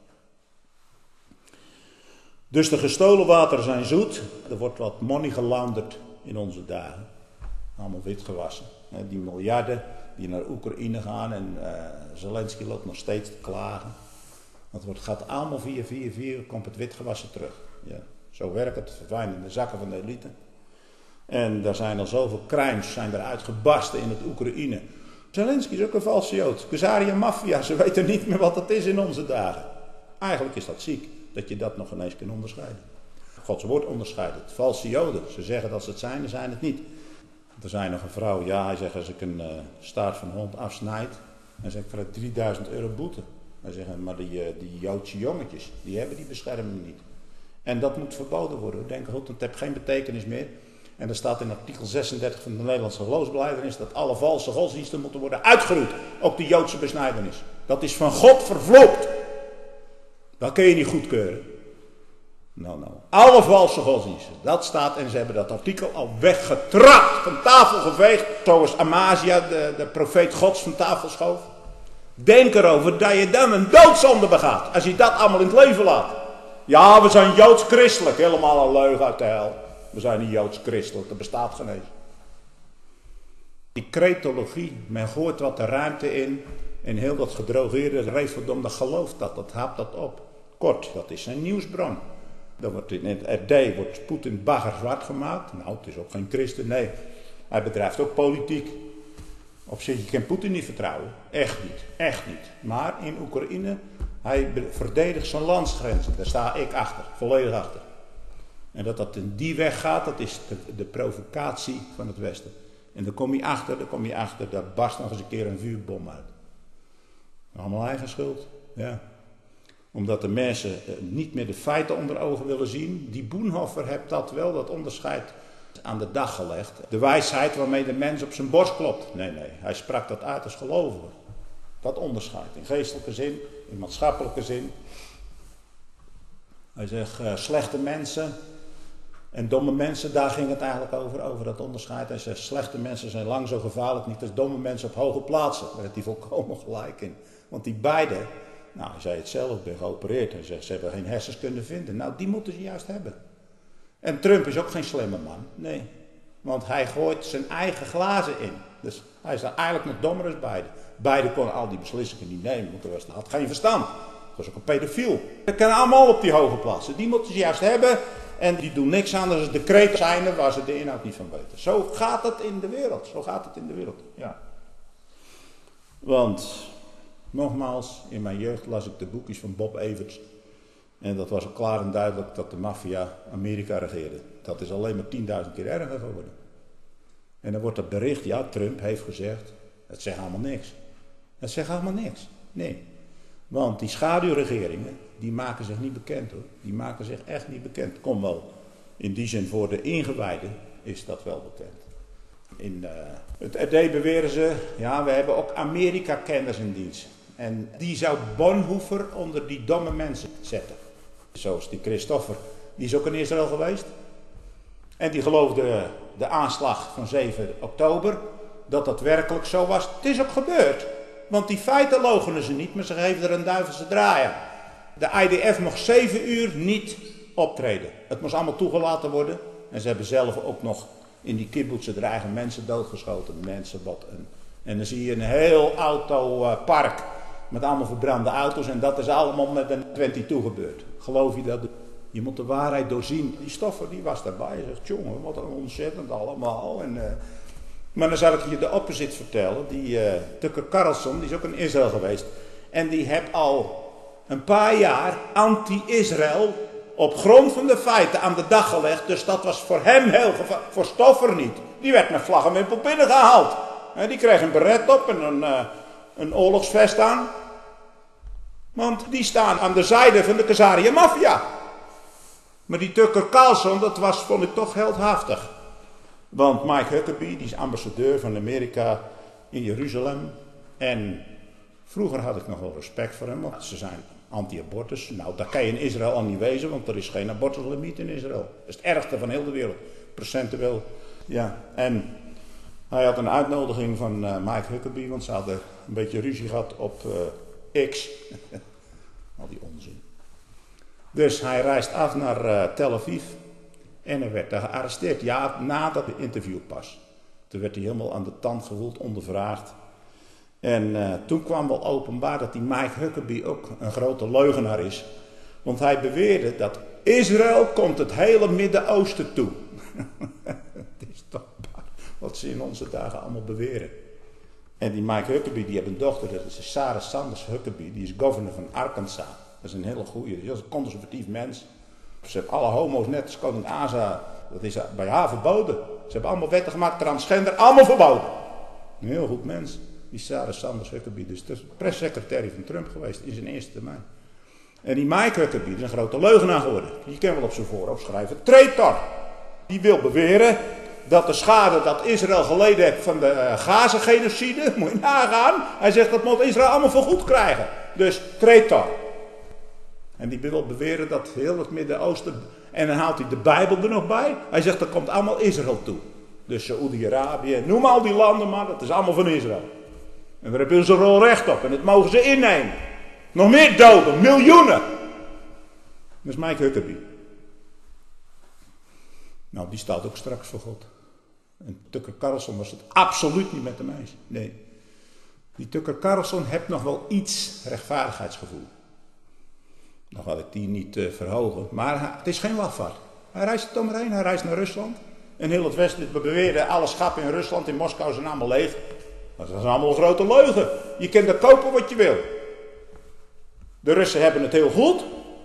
Dus de gestolen wateren zijn zoet. Er wordt wat money gelaunderd in onze dagen. Allemaal witgewassen. Die miljarden die naar Oekraïne gaan. En Zelensky loopt nog steeds te klagen. Dat gaat allemaal via komt het witgewassen terug. Ja, zo werkt het. Verdwijnt in de zakken van de elite. En daar zijn al zoveel crimes zijn er uitgebarsten in het Oekraïne. Zelensky is ook een valse Jood. Khazaria maffia, ze weten niet meer wat het is in onze dagen. Eigenlijk is dat ziek, dat je dat nog ineens kunt onderscheiden. Gods woord onderscheidt het. Valse Joden, ze zeggen dat ze het zijn, dan zijn het niet. Er zijn nog een vrouw, ja, hij zegt als ik een staart van een hond afsnijd, dan zeg ik krijg 3000 euro boete. Hij zegt, maar die Joodse jongetjes, die hebben die bescherming niet. En dat moet verboden worden. Denk goed, want het heeft geen betekenis meer. En er staat in artikel 36 van de Nederlandse geloofsbelijdenis dat alle valse godsdiensten moeten worden uitgeroeid. Ook de Joodse besnijdenis. Dat is van God vervloekt. Dat kun je niet goedkeuren. Nou. Alle valse godsdiensten. Dat staat en ze hebben dat artikel al weggetrapt. Van tafel geveegd. Zoals Amazia, de profeet Gods, van tafel schoof. Denk erover dat je dan een doodzonde begaat. Als je dat allemaal in het leven laat. Ja, we zijn joods-christelijk. Helemaal een leugen uit de hel. We zijn niet joods-christelijk. Dat bestaat geen eens. Die cretologie, men gooit wat de ruimte in. En heel dat gedrogeerde referendum, dat gelooft dat. Dat haapt dat op. Kort, dat is zijn nieuwsbron. Dan wordt in het RD wordt Poetin baggerzwart gemaakt. Nou, het is ook geen christen, nee. Hij bedrijft ook politiek. Op zich, je kan Poetin niet vertrouwen. Echt niet, echt niet. Maar in Oekraïne, hij verdedigt zijn landsgrenzen. Daar sta ik achter, volledig achter. En dat in die weg gaat, dat is de provocatie van het Westen. En dan kom je achter, daar barst nog eens een keer een vuurbom uit. Allemaal eigen schuld, ja. Omdat de mensen niet meer de feiten onder ogen willen zien. Die Bonhoeffer heeft dat wel, dat onderscheid aan de dag gelegd. De wijsheid waarmee de mens op zijn borst klopt. Nee, hij sprak dat uit als gelovige. Dat onderscheid in geestelijke zin, in maatschappelijke zin. Hij zegt slechte mensen en domme mensen, daar ging het eigenlijk over dat onderscheid. Hij zegt slechte mensen zijn lang zo gevaarlijk niet als domme mensen op hoge plaatsen. Daar heeft hij volkomen gelijk in. Want die beiden, nou hij zei het zelf, ik ben geopereerd. Hij zegt ze hebben geen hersens kunnen vinden. Nou die moeten ze juist hebben. En Trump is ook geen slimme man, nee. Want hij gooit zijn eigen glazen in. Dus hij is dan eigenlijk nog dommer dan beiden. Beiden konden al die beslissingen niet nemen, want hij had geen verstand. Dat was ook een pedofiel. Dat kunnen allemaal op die hoge plaatsen. Die moeten ze juist hebben. En die doen niks anders dan decreten zijn waar ze de inhoud niet van weten. Zo gaat het in de wereld. Zo gaat het in de wereld. Ja. Want, nogmaals, in mijn jeugd las ik de boekjes van Bob Everts. En dat was al klaar en duidelijk dat de maffia Amerika regeerde. Dat is alleen maar 10.000 keer erger geworden. En dan wordt dat bericht, ja, Trump heeft gezegd, het zegt allemaal niks. Het zegt allemaal niks. Nee. Want die schaduwregeringen, die maken zich niet bekend hoor. Die maken zich echt niet bekend. Kom wel, in die zin voor de ingewijden is dat wel bekend. In het RD beweren ze, ja, we hebben ook Amerika-kenners in dienst. En die zou Bonhoeffer onder die domme mensen zetten. Zoals die Christoffer, die is ook in Israël geweest. En die geloofde de aanslag van 7 oktober, dat dat werkelijk zo was. Het is ook gebeurd. Want die feiten loochenen ze niet, maar ze geven er een duivelse draai aan. De IDF mocht 7 uur niet optreden. Het moest allemaal toegelaten worden. En ze hebben zelf ook nog in die kibbutzen er eigen mensen doodgeschoten. Mensen wat een... En dan zie je een heel autopark met allemaal verbrande auto's. En dat is allemaal met een 22 gebeurd. Geloof je dat? Je moet de waarheid doorzien. Die Stoffer die was daarbij. Hij zegt, jongen, wat een ontzettend allemaal. Maar dan zal ik je de opposite vertellen. Die Tucker Carlson, die is ook in Israël geweest. En die heeft al een paar jaar anti-Israël op grond van de feiten aan de dag gelegd. Dus dat was voor hem heel gevaarlijk. Voor Stoffer niet. Die werd met vlag en wimpel binnengehaald. Die kreeg een beret op en een oorlogsvest aan. Want die staan aan de zijde van de Khazarië maffia. Maar die Tucker Carlson, dat vond ik toch heldhaftig. Want Mike Huckabee, die is ambassadeur van Amerika in Jeruzalem. En vroeger had ik nog wel respect voor hem, want ze zijn anti-abortus. Nou, dat kan je in Israël al niet wezen, want er is geen abortuslimiet in Israël. Dat is het ergste van heel de wereld. Procentueel. Ja, en hij had een uitnodiging van Mike Huckabee, want ze hadden een beetje ruzie gehad op X. Al die onzin. Dus hij reist af naar Tel Aviv. En hij werd daar gearresteerd. Ja, na dat interview pas. Toen werd hij helemaal aan de tand gevoeld, ondervraagd. En toen kwam wel openbaar dat die Mike Huckabee ook een grote leugenaar is. Want hij beweerde dat Israël komt het hele Midden-Oosten toe. Het is toch wat ze in onze dagen allemaal beweren. En die Mike Huckabee, die heeft een dochter, dat is Sarah Sanders Huckabee. Die is governor van Arkansas. Dat is een hele goeie, dat is een conservatief mens. Ze hebben alle homo's net als koning Asa, dat is bij haar verboden. Ze hebben allemaal wetten gemaakt, transgender, allemaal verboden. Een heel goed mens, die Sarah Sanders Huckabee. Dus dat is pressecretaris van Trump geweest in zijn eerste termijn. En die Mike Huckabee is een grote leugenaar geworden. Je kan wel op zijn voorhoofd schrijven, traitor. Die wil beweren dat de schade dat Israël geleden heeft van de Gaza-genocide, moet je nagaan. Hij zegt dat moet Israël allemaal vergoed krijgen. Dus traitor. En die wil beweren dat heel het Midden-Oosten... En dan haalt hij de Bijbel er nog bij. Hij zegt dat komt allemaal Israël toe. Dus Saoedi-Arabië, noem al die landen maar, dat is allemaal van Israël. En daar hebben ze rol recht op en dat mogen ze innemen. Nog meer doden, miljoenen. Dat is Mike Huckabee. Nou, die staat ook straks voor God. En Tucker Carlson was het absoluut niet met hem eens. Nee. Die Tucker Carlson heeft nog wel iets rechtvaardigheidsgevoel. Dan ga ik die niet verhogen. Maar het is geen lafaard. Hij reist er maar heen. Hij reist naar Rusland. En heel het Westen beweerde alle schappen in Rusland, in Moskou zijn allemaal leeg. Dat is allemaal een grote leugen. Je kunt er kopen wat je wil. De Russen hebben het heel goed.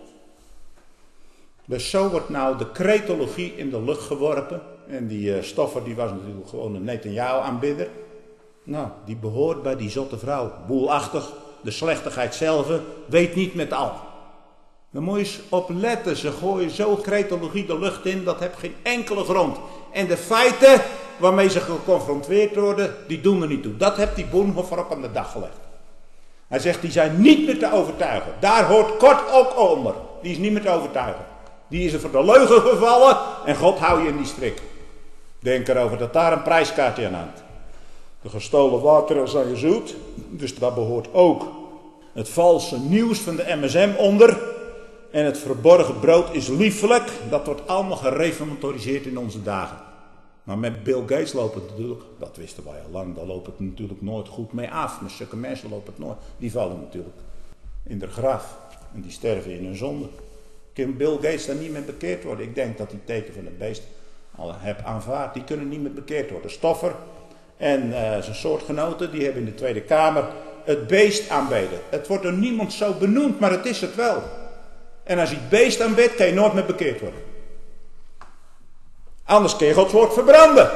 Dus zo wordt nou de cretologie in de lucht geworpen. En die Stoffer die was natuurlijk gewoon een Netanyahu-aanbidder. Nou, die behoort bij die zotte vrouw. Boelachtig, de slechtigheid zelf, weet niet met al. Dan moet je eens op letten. Ze gooien zo cretologie de lucht in, dat heeft geen enkele grond. En de feiten waarmee ze geconfronteerd worden, die doen er niet toe. Dat heeft die Bonhoeffer ook aan de dag gelegd. Hij zegt, die zijn niet meer te overtuigen. Daar hoort Kort ook onder. Die is niet meer te overtuigen. Die is er voor de leugen gevallen en God hou je in die strik. Denk erover dat daar een prijskaartje aan hangt. De gestolen water is aan je zoet. Dus daar behoort ook het valse nieuws van de MSM onder. En het verborgen brood is liefelijk. Dat wordt allemaal gereformatoriseerd in onze dagen. Maar met Bill Gates loopt het natuurlijk, dat wisten wij al lang, daar loopt het natuurlijk nooit goed mee af. Met zulke mensen loopt het nooit. Die vallen natuurlijk in de graf. En die sterven in hun zonde. Kan Bill Gates daar niet meer bekeerd worden? Ik denk dat die teken van het beest al heb aanvaard. Die kunnen niet meer bekeerd worden. Stoffer en zijn soortgenoten, die hebben in de Tweede Kamer het beest aanbeden. Het wordt door niemand zo benoemd, maar het is het wel. En als je het beest aanbidt, kan je nooit meer bekeerd worden. Anders kun je Gods woord verbranden.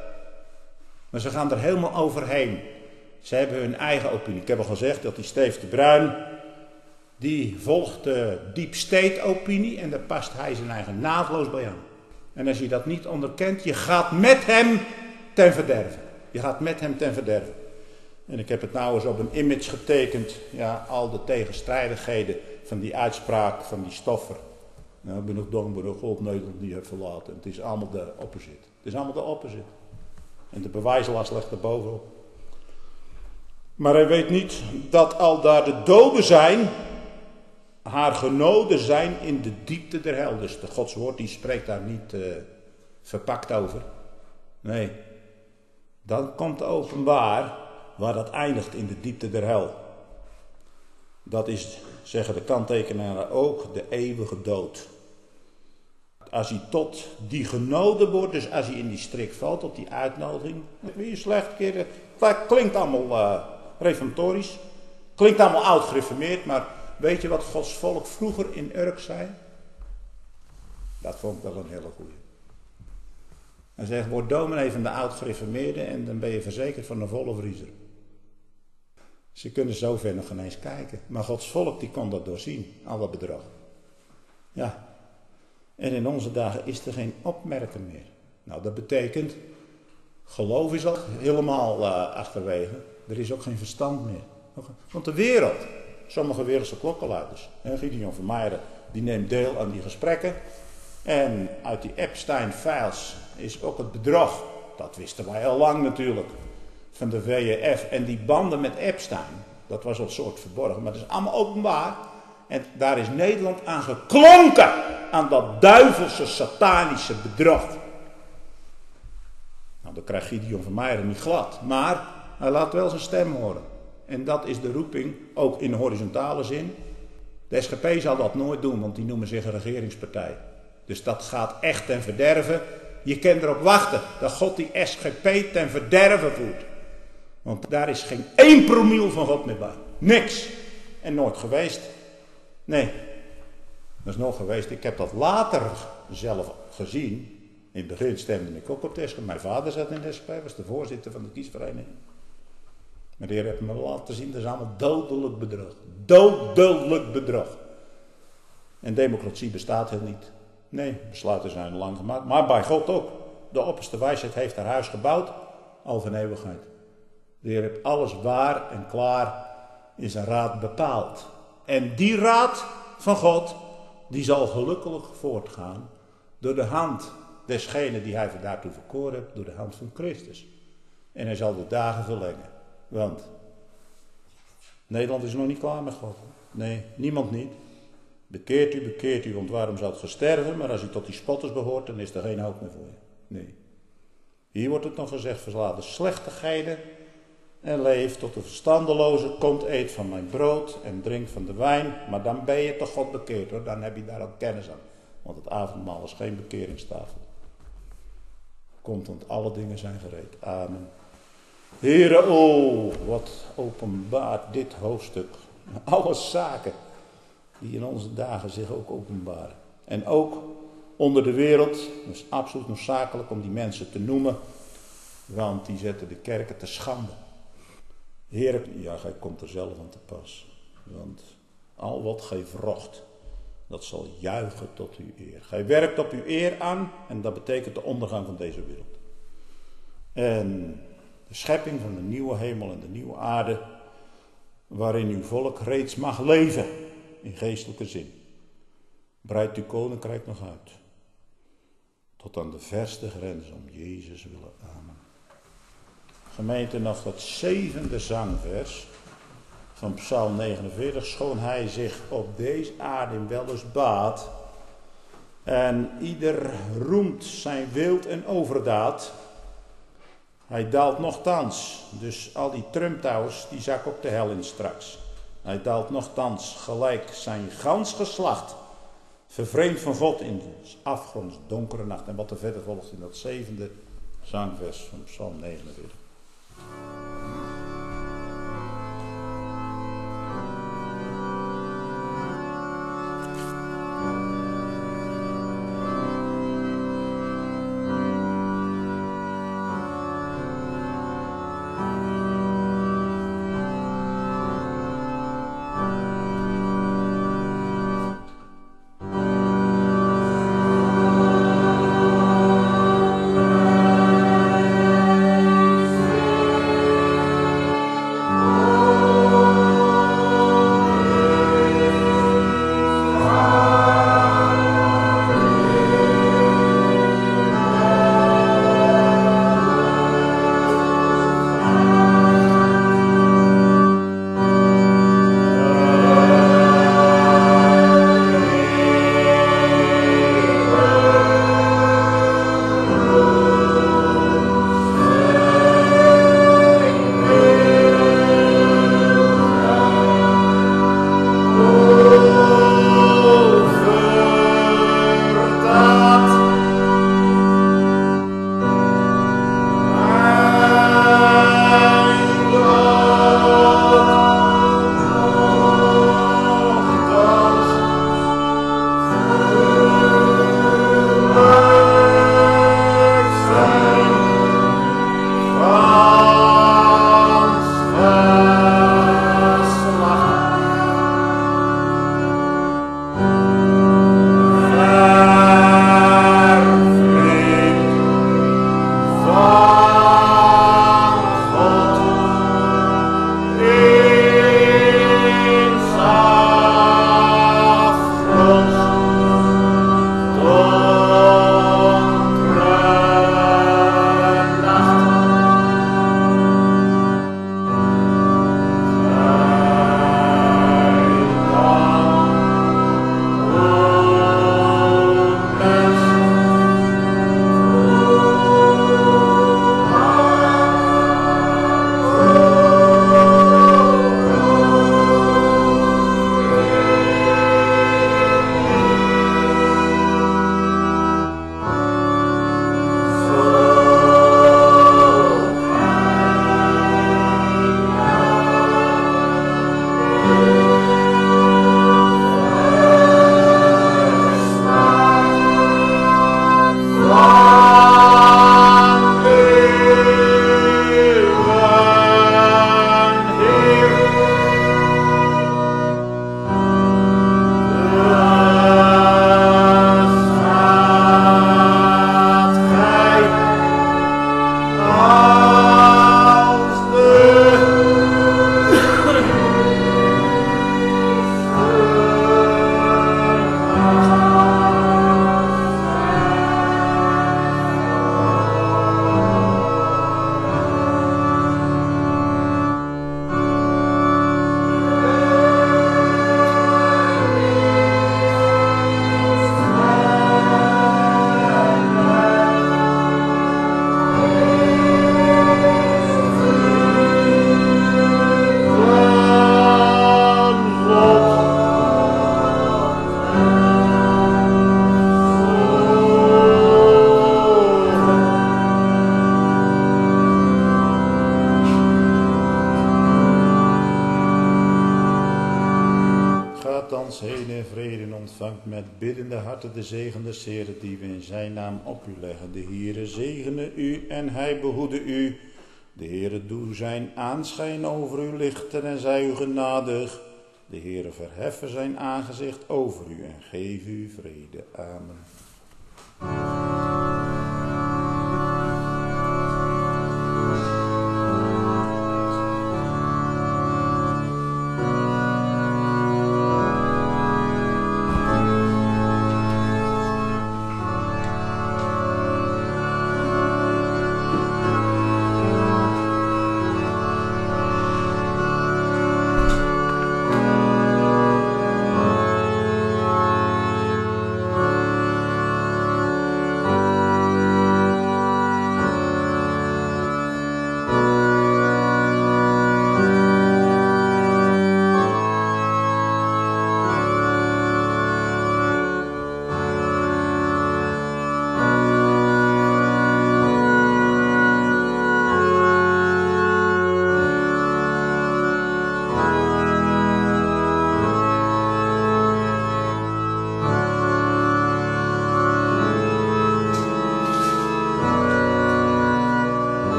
Maar ze gaan er helemaal overheen. Ze hebben hun eigen opinie. Ik heb al gezegd dat die Steve de Bruin, die volgt de deep state opinie en daar past hij zijn eigen naadloos bij aan. En als je dat niet onderkent, je gaat met hem ten verderven. Je gaat met hem ten verderven. En ik heb het nou eens op een image getekend. Ja, al de tegenstrijdigheden van die uitspraak van die Stoffer. Nou, ik ben nog dankbaar dat God Nederland niet heeft verlaten. Het is allemaal de opposite. Het is allemaal de opposite. En de bewijslast ligt er bovenop. Maar hij weet niet dat al daar de doden zijn, haar genoden zijn in de diepte der hel. Dus de Gods woord die spreekt daar niet verpakt over. Nee. Dan komt openbaar waar dat eindigt in de diepte der hel. Dat is, zeggen de kanttekenaren ook, de eeuwige dood. Als hij tot die genoden wordt, dus als hij in die strik valt, op die uitnodiging. Wie is slecht, keren. Dat klinkt allemaal reformatorisch. Klinkt allemaal oud gereformeerd, maar weet je wat Gods volk vroeger in Urk zei? Dat vond ik wel een hele goeie. Hij zegt, word dominee van de oud gereformeerde en dan ben je verzekerd van een volle vriezer. Ze kunnen zover nog geen eens kijken. Maar Gods volk die kon dat doorzien, al dat bedrog. Ja. En in onze dagen is er geen opmerken meer. Nou, dat betekent, geloof is al helemaal achterwege. Er is ook geen verstand meer. Want de wereld, sommige wereldse klokkenluiders, Gideon van Meijeren, die neemt deel aan die gesprekken. En uit die Epstein-files is ook het bedrog, dat wisten wij al lang natuurlijk, van de WEF. En die banden met Epstein, dat was al een soort verborgen, maar dat is allemaal openbaar. En daar is Nederland aan geklonken, aan dat duivelse, satanische bedrog. Nou, dan krijgt Gideon van Meijeren niet glad, maar hij laat wel zijn stem horen. En dat is de roeping, ook in horizontale zin. De SGP zal dat nooit doen, want die noemen zich een regeringspartij. Dus dat gaat echt ten verderve. Je kunt erop wachten dat God die SGP ten verderve voert. Want daar is geen 1 promiel van God meer bij. Niks. En nooit geweest. Nee. Dat is nog geweest. Ik heb dat later zelf gezien. In het begin stemde ik ook op de SGP. Mijn vader zat in de SGP, was de voorzitter van de kiesvereniging. Maar de Heer heeft me laten zien, dat is allemaal dodelijk bedrog. Dodelijk bedrog. En democratie bestaat heel niet. Nee, besluiten zijn lang gemaakt. Maar bij God ook. De opperste wijsheid heeft haar huis gebouwd. Al van eeuwigheid. De Heer heeft alles waar en klaar in zijn raad bepaald. En die raad van God, die zal gelukkig voortgaan. Door de hand desgene die hij daartoe verkoren heeft. Door de hand van Christus. En hij zal de dagen verlengen. Want Nederland is nog niet klaar met God. Nee, niemand niet. Bekeert u, want waarom zou het gesterven? Maar als u tot die spotters behoort, dan is er geen hoop meer voor je. Nee. Hier wordt het nog gezegd, verslaat de slechtigheden en leef tot de verstandeloze. Komt, eet van mijn brood en drink van de wijn. Maar dan ben je toch God bekeerd hoor, dan heb je daar ook kennis aan. Want het avondmaal is geen bekeringstafel. Komt, want alle dingen zijn gereed. Amen. Heere, oh, wat openbaart dit hoofdstuk. Alle zaken die in onze dagen zich ook openbaren. En ook onder de wereld, het is absoluut noodzakelijk om die mensen te noemen, want die zetten de kerken te schande. Heer, ja, gij komt er zelf aan te pas. Want al wat gij wrocht, dat zal juichen tot uw eer. Gij werkt op uw eer aan en dat betekent de ondergang van deze wereld. En de schepping van de nieuwe hemel en de nieuwe aarde, waarin uw volk reeds mag leven, in geestelijke zin. Breidt uw koninkrijk nog uit, tot aan de verste grens om Jezus willen. Amen. Gemeente, nog dat 7e zangvers van Psalm 49. Schoon hij zich op deze aarde in wellust baat en ieder roemt zijn wild en overdaad. Hij daalt nochtans, dus al die Trump-touwers, die zak ook de hel in straks. Hij daalt nochtans gelijk zijn gans geslacht, vervreemd van God in de afgronds donkere nacht. En wat er verder volgt in dat 7e zangvers van Psalm 49. ontvangt met biddende harten de zegen des Heeren die we in zijn naam op u leggen. De Heere zegene u en hij behoede u. De Heere doe zijn aanschijn over u lichten en zij u genadig. De Heere verheffen zijn aangezicht over u en geef u vrede. Amen.